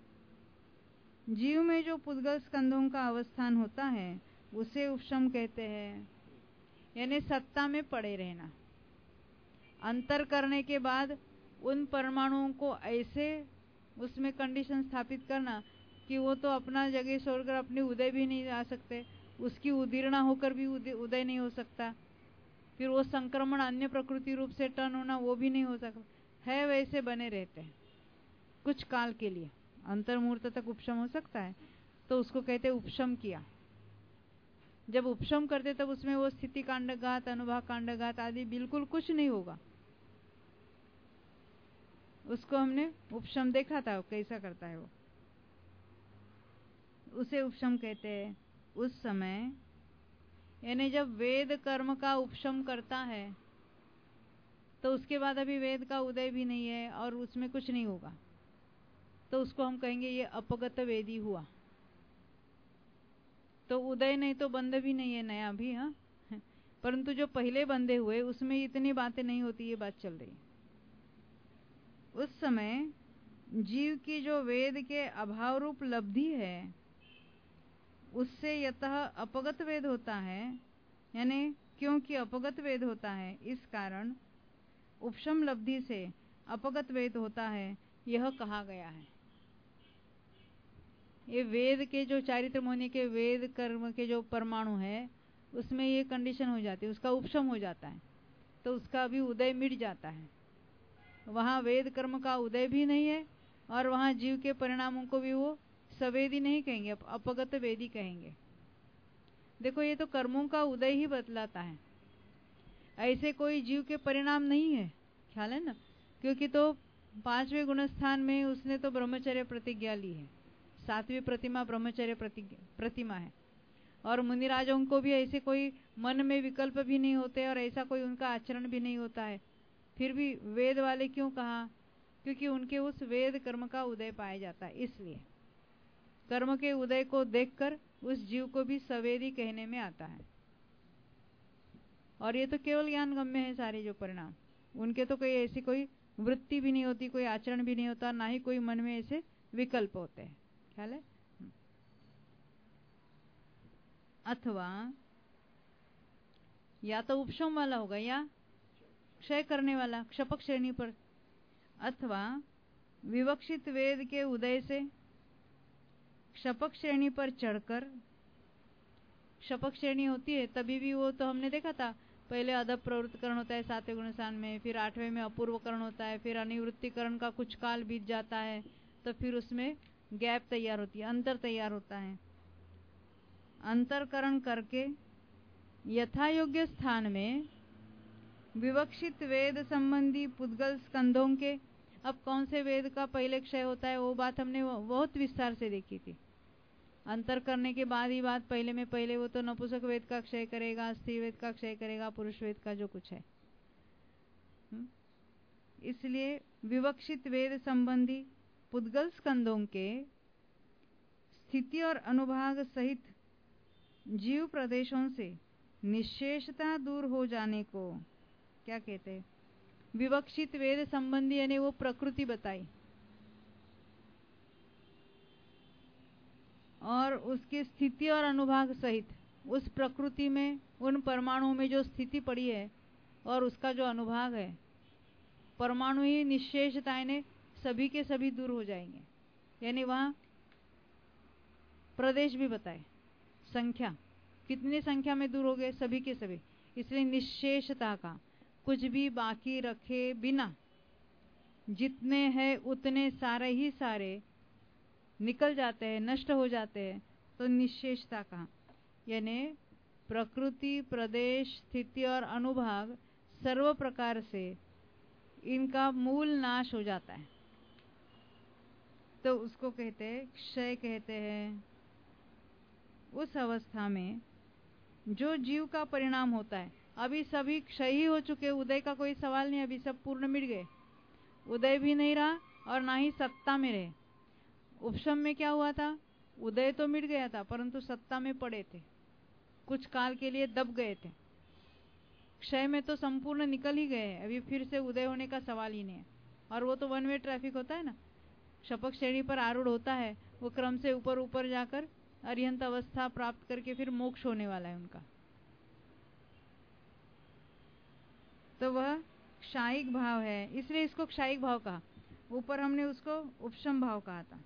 जीव में जो पुद्गल स्कंधों का अवस्थान होता है उसे उपशम कहते हैं। यानी सत्ता में पड़े रहना, अंतर करने के बाद उन परमाणुओं को ऐसे उसमें कंडीशन स्थापित करना कि वो तो अपना जगह छोड़कर अपने उदय भी नहीं आ सकते, उसकी उदीर्णा होकर भी उदय नहीं हो सकता, फिर वो संक्रमण अन्य प्रकृति रूप से टर्न होना वो भी नहीं हो सकता है, वैसे बने रहते हैं कुछ काल के लिए। अंतर्मुहूर्त तक उपशम हो सकता है, तो उसको कहते हैं उपशम किया। जब उपशम करते तब उसमें वो स्थिति कांडघात, अनुभाग कांडघात आदि बिल्कुल कुछ नहीं होगा। उसको हमने उपशम देखा था कैसा करता है वो, उसे उपशम कहते हैं। उस समय यानी जब वेद कर्म का उपशम करता है तो उसके बाद अभी वेद का उदय भी नहीं है और उसमें कुछ नहीं होगा, तो उसको हम कहेंगे ये अपगत वेदी हुआ। तो उदय नहीं तो बंध भी नहीं है नया भी, हाँ, परंतु जो पहले बंधे हुए उसमें इतनी बातें नहीं होती, ये बात चल रही। उस समय जीव की जो वेद के अभाव रूप लब्धि है उससे यतः अपगत वेद होता है, यानी क्योंकि अपगत वेद होता है इस कारण उपशम लब्धि से अपगत वेद होता है, यह कहा गया है। ये वेद के जो चारित्र मोहिनी के वेद कर्म के जो परमाणु है उसमें ये कंडीशन हो जाती है, उसका उपशम हो जाता है, तो उसका भी उदय मिट जाता है। वहाँ वेद कर्म का उदय भी नहीं है और वहाँ जीव के परिणामों को भी वो सवेदी नहीं कहेंगे, अपगत वेदी कहेंगे। देखो ये तो कर्मों का उदय ही बतलाता है, ऐसे कोई जीव के परिणाम नहीं है, ख्याल है ना, क्योंकि तो 5वें गुणस्थान में उसने तो ब्रह्मचर्य प्रतिज्ञा ली है, 7वीं प्रतिमा ब्रह्मचर्य प्रतिमा है, और मुनिराजों को भी ऐसे कोई मन में विकल्प भी नहीं होते और ऐसा कोई उनका आचरण भी नहीं होता है, फिर भी वेद वाले क्यों कहा, क्योंकि उनके उस वेद कर्म का उदय पाया जाता है, इसलिए कर्म के उदय को देखकर उस जीव को भी सवेदी कहने में आता है। और ये तो केवल ज्ञान गम्य है सारे जो परिणाम, उनके तो कोई ऐसी कोई वृत्ति भी नहीं होती, कोई आचरण भी नहीं होता, ना ही कोई मन में ऐसे विकल्प होते हैं, ख्याल है। अथवा या तो उपशम वाला होगा या क्षय करने वाला क्षपक श्रेणी पर, अथवा विवक्षित वेद के उदय से क्षपक श्रेणी पर चढ़कर, क्षपक श्रेणी होती है तभी भी वो तो हमने देखा था, पहले अदब प्रवृत्तिकरण होता है 7वें गुणस्थान में, फिर 8वें में अपूर्वकरण होता है, फिर अनिवृत्तिकरण का कुछ काल बीत जाता है, तो फिर उसमें गैप तैयार होती है, अंतर तैयार होता है। अंतरकरण करके यथा योग्य स्थान में विवक्षित वेद संबंधी पुद्गल स्कंधों के, अब कौन से वेद का पहले क्षय होता है वो बात हमने बहुत विस्तार से देखी थी। अंतर करने के बाद ही बात पहले में पहले वो तो नपुंसक वेद का क्षय करेगा, स्त्री वेद का क्षय करेगा, पुरुष वेद का जो कुछ है। इसलिए विवक्षित वेद संबंधी पुद्गल स्कंधों के स्थिति और अनुभाग सहित जीव प्रदेशों से निशेषता दूर हो जाने को क्या कहते हैं, विवक्षित वेद संबंधी, यानी वो प्रकृति बताई और उसकी स्थिति और अनुभाग सहित उस प्रकृति में उन परमाणुओं में जो स्थिति पड़ी है और उसका जो अनुभाग है, परमाणु ही निशेषताएं ने सभी के सभी दूर हो जाएंगे, यानी वहां प्रदेश भी बताए, संख्या कितनी संख्या में दूर हो गए, सभी के सभी, इसलिए निशेषता का कुछ भी बाकी रखे बिना जितने हैं उतने सारे ही सारे निकल जाते हैं, नष्ट हो जाते हैं, तो निश्शेषता कहा। यानी प्रकृति, प्रदेश, स्थिति और अनुभाग सर्व प्रकार से इनका मूल नाश हो जाता है, तो उसको कहते हैं क्षय कहते हैं। उस अवस्था में जो जीव का परिणाम होता है, अभी सभी क्षय ही हो चुके, उदय का कोई सवाल नहीं, अभी सब पूर्ण मिट गए, उदय भी नहीं रहा और ना ही सत्ता में रहे। उपशम में क्या हुआ था, उदय तो मिट गया था परंतु सत्ता में पड़े थे, कुछ काल के लिए दब गए थे। क्षय में तो संपूर्ण निकल ही गए, अभी फिर से उदय होने का सवाल ही नहीं है। और वो तो वन वे ट्रैफिक होता है ना, शपक श्रेणी पर आरूढ़ होता है, वो क्रम से ऊपर ऊपर जाकर अरिहंत अवस्था प्राप्त करके फिर मोक्ष होने वाला है उनका। तो वह क्षायिक भाव है, इसलिए इसको क्षायिक भाव कहा। ऊपर हमने उसको उपशम भाव कहा था।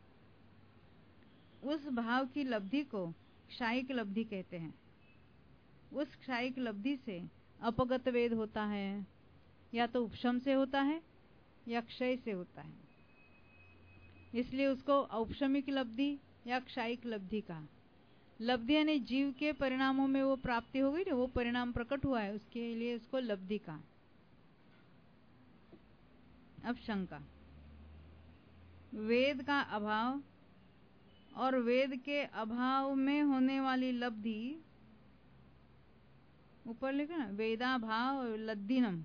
उस भाव की लब्धि को क्षायिक लब्धि कहते हैं। उस क्षायिक लब्धि से अपगत वेद होता है, या तो उपशम से होता है या क्षय से होता है, इसलिए उसको औपशमिक लब्धि या क्षायिक लब्धि कहा। लब्धि यानी जीव के परिणामों में वो प्राप्ति हो गई ना, वो परिणाम प्रकट हुआ है, उसके लिए उसको लब्धि कहा। अब शंका, वेद का अभाव और वेद के अभाव में होने वाली लब्धि, ऊपर लिखा ना वेदाभाव लद्दीनम,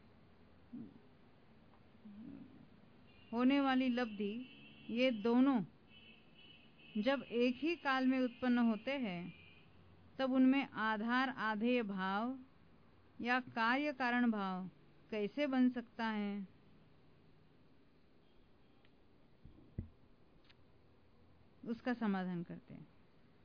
होने वाली लब्धि, ये दोनों जब एक ही काल में उत्पन्न होते हैं तब उनमें आधार आधेय भाव या कार्य कारण भाव कैसे बन सकता है? उसका समाधान करते हैं।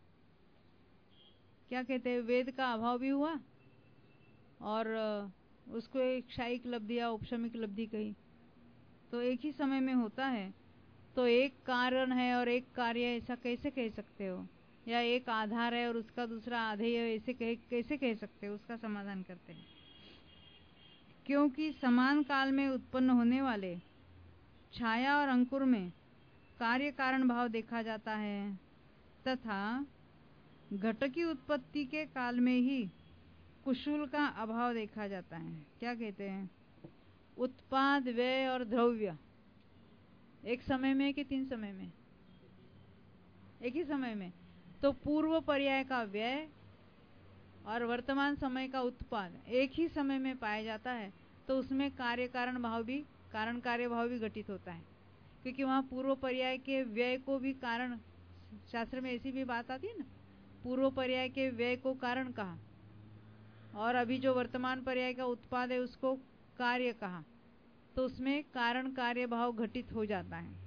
क्या कहते हैं, वेद का अभाव भी हुआ और उसको एक क्षायिक लब्धि या उपशमिक लब्धि कही, तो एक ही समय में होता है, तो एक कारण है और एक कार्य, ऐसा कैसे कह सकते हो? या एक आधार है और उसका दूसरा आधेय, ऐसे कैसे कह सकते हो? उसका समाधान करते हैं। क्योंकि समान काल में उत्पन्न होने वाले छाया और अंकुर में कार्य कारण भाव देखा जाता है, तथा घट की उत्पत्ति के काल में ही कुशल का अभाव देखा जाता है। क्या कहते हैं, उत्पाद, व्यय और द्रव्य एक समय में कि 3 समय में? एक ही समय में। तो पूर्व पर्याय का व्यय और वर्तमान समय का उत्पाद एक ही समय में पाया जाता है, तो उसमें कार्य कारण भाव भी, कारण कार्य भाव भी घटित होता है, क्योंकि वहाँ पूर्व पर्याय के व्यय को भी कारण, शास्त्र में ऐसी भी बात आती है ना, पूर्व पर्याय के व्यय को कारण कहा और अभी जो वर्तमान पर्याय का उत्पाद है उसको कार्य कहा, तो उसमें कारण कार्य भाव घटित हो जाता है।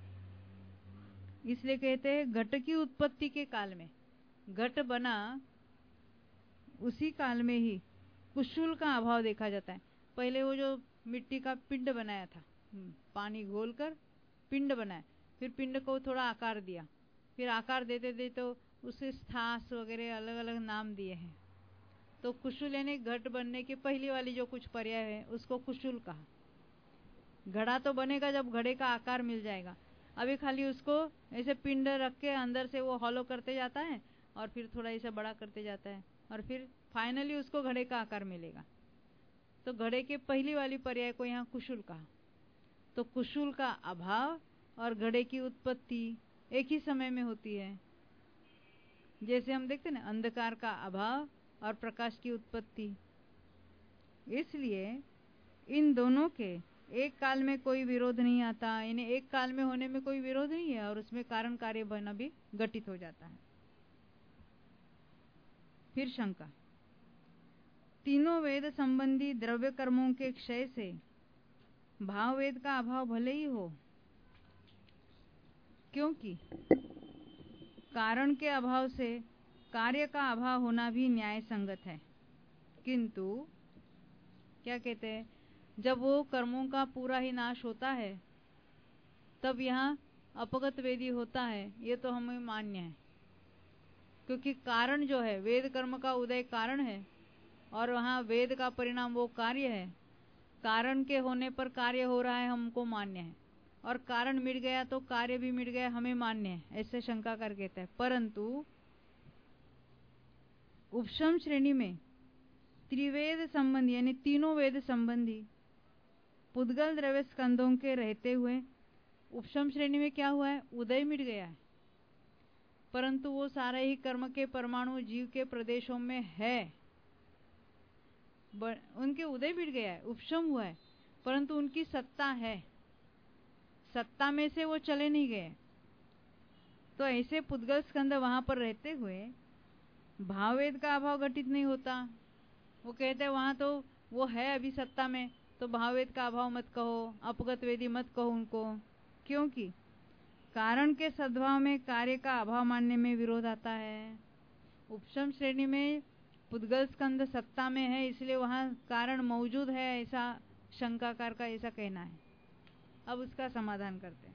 इसलिए कहते हैं घट की उत्पत्ति के काल में, घट बना उसी काल में ही कुशल का अभाव देखा जाता है। पहले वो जो मिट्टी का पिंड बनाया था, पानी घोलकर पिंड बनाया, फिर पिंड को थोड़ा आकार दिया, फिर आकार देते देते तो उसे स्थास वगैरह अलग अलग नाम दिए हैं। तो कुशल यानी घट बनने की पहली वाली जो कुछ पर्याय है उसको कुशल कहा। घड़ा तो बनेगा जब घड़े का आकार मिल जाएगा, अभी खाली उसको ऐसे पिंड रख के अंदर से वो हॉलो करते जाता है और फिर थोड़ा ऐसे बड़ा करते जाता है और फिर फाइनली उसको घड़े का आकार मिलेगा। तो घड़े के पहली वाली पर्याय को यहाँ कुशल कहा। तो कुशल का अभाव और घड़े की उत्पत्ति एक ही समय में होती है। जैसे हम देखते हैं ना, अंधकार का अभाव और प्रकाश की उत्पत्ति। इसलिए इन दोनों के एक काल में कोई विरोध नहीं आता, इन्हें एक काल में होने में कोई विरोध नहीं है और उसमें कारण कार्य बना भी घटित हो जाता है। फिर शंका, तीनों वेद संबंधी द्रव्य कर्मों के क्षय से भाव वेद का अभाव भले ही हो, क्योंकि कारण के अभाव से कार्य का अभाव होना भी न्याय संगत है। किंतु क्या कहते हैं, जब वो कर्मों का पूरा ही नाश होता है तब यहाँ अपगत वेदी होता है, ये तो हमें मान्य है, क्योंकि कारण जो है वेद कर्म का उदय कारण है और वहाँ वेद का परिणाम वो कार्य है, कारण के होने पर कार्य हो रहा है हमको मान्य है, और कारण मिट गया तो कार्य भी मिट गया हमें मान्य है, ऐसे शंकाकार कहते हैं। परंतु उपशम श्रेणी में त्रिवेद संबंधी यानी तीनों वेद संबंधी पुद्गल द्रव्य स्कंदों के रहते हुए उपशम श्रेणी में क्या हुआ है, उदय मिट गया है, परंतु वो सारे ही कर्म के परमाणु जीव के प्रदेशों में है, उनके उदय मिट गया है, उपशम हुआ है, परंतु उनकी सत्ता है, सत्ता में से वो चले नहीं गए। तो ऐसे पुद्गल स्कंद वहां पर रहते हुए भाववेद का अभाव घटित नहीं होता। वो कहते हैं वहां तो वो है अभी सत्ता में, तो भाववेद का अभाव मत कहो, अपगत वेदी मत कहो उनको, क्योंकि कारण के सद्भाव में कार्य का अभाव मानने में विरोध आता है। उपशम श्रेणी में पुद्गल स्कंद सत्ता में है, इसलिए वहां कारण मौजूद है, ऐसा शंकाकार का ऐसा कहना है। अब उसका समाधान करते हैं।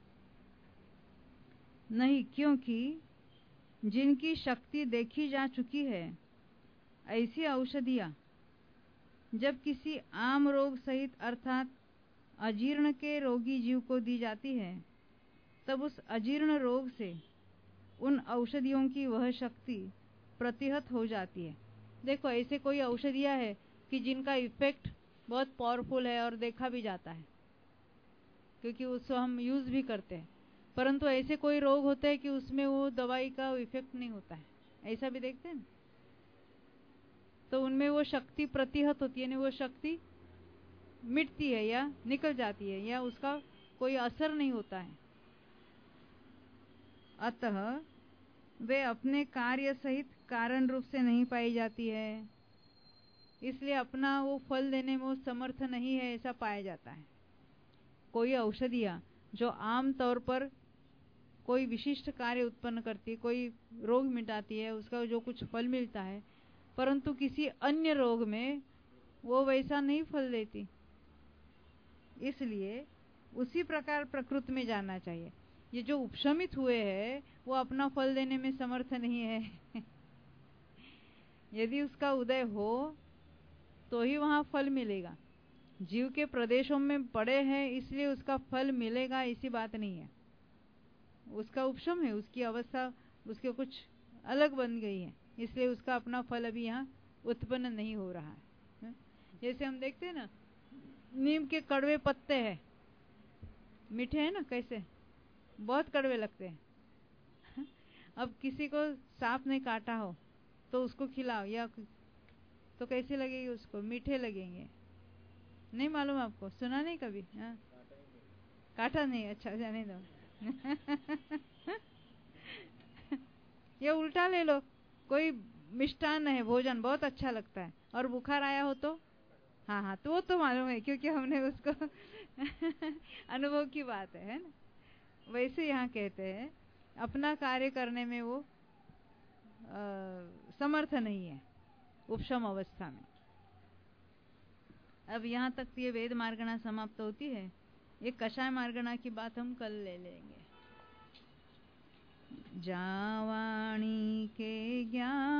नहीं, क्योंकि जिनकी शक्ति देखी जा चुकी है, ऐसी औषधियां जब किसी आम रोग सहित अर्थात अजीर्ण के रोगी जीव को दी जाती है, तब उस अजीर्ण रोग से उन औषधियों की वह शक्ति प्रतिहत हो जाती है। देखो, ऐसे कोई औषधियां है कि जिनका इफेक्ट बहुत पावरफुल है और देखा भी जाता है, क्योंकि उसको हम यूज भी करते हैं, परंतु ऐसे कोई रोग होते हैं कि उसमें वो दवाई का इफेक्ट नहीं होता है, ऐसा भी देखते हैं ना। तो उनमें वो शक्ति प्रतिहत होती है, यानी वो शक्ति मिटती है या निकल जाती है, या उसका कोई असर नहीं होता है। अतः वे अपने कार्य सहित कारण रूप से नहीं पाई जाती है, इसलिए अपना वो फल देने में वो समर्थ नहीं है, ऐसा पाया जाता है। कोई औषधियां जो आम तौर पर कोई विशिष्ट कार्य उत्पन्न करती है, कोई रोग मिटाती है, उसका जो कुछ फल मिलता है, परंतु किसी अन्य रोग में वो वैसा नहीं फल देती, इसलिए उसी प्रकार प्रकृति में जाना चाहिए। ये जो उपशमित हुए हैं वो अपना फल देने में समर्थ नहीं है यदि उसका उदय हो तो ही वहां फल मिलेगा। जीव के प्रदेशों में पड़े हैं इसलिए उसका फल मिलेगा, ऐसी बात नहीं है। उसका उपशम है, उसकी अवस्था उसके कुछ अलग बन गई है, इसलिए उसका अपना फल अभी यहाँ उत्पन्न नहीं हो रहा है। जैसे हम देखते हैं ना, नीम के कड़वे पत्ते हैं, मीठे हैं ना, कैसे बहुत कड़वे लगते हैं। अब किसी को सांप ने काटा हो तो उसको खिलाओ, या तो कैसे लगेगी उसको, मीठे लगेंगे। नहीं मालूम आपको, सुना नहीं कभी? हाँ, काटा नहीं, अच्छा जाने दो ये उल्टा ले लो, कोई मिष्टान है, भोजन बहुत अच्छा लगता है और बुखार आया हो तो हाँ हाँ, तो वो तो मालूम है क्योंकि हमने उसको अनुभव की बात है ना। वैसे यहाँ कहते हैं अपना कार्य करने में वो समर्थ नहीं है उपशम अवस्था में। अब यहाँ तक ये वेद मार्गणा समाप्त होती है। ये कषाय मार्गणा की बात हम कल ले लेंगे। जावाणी के ज्ञान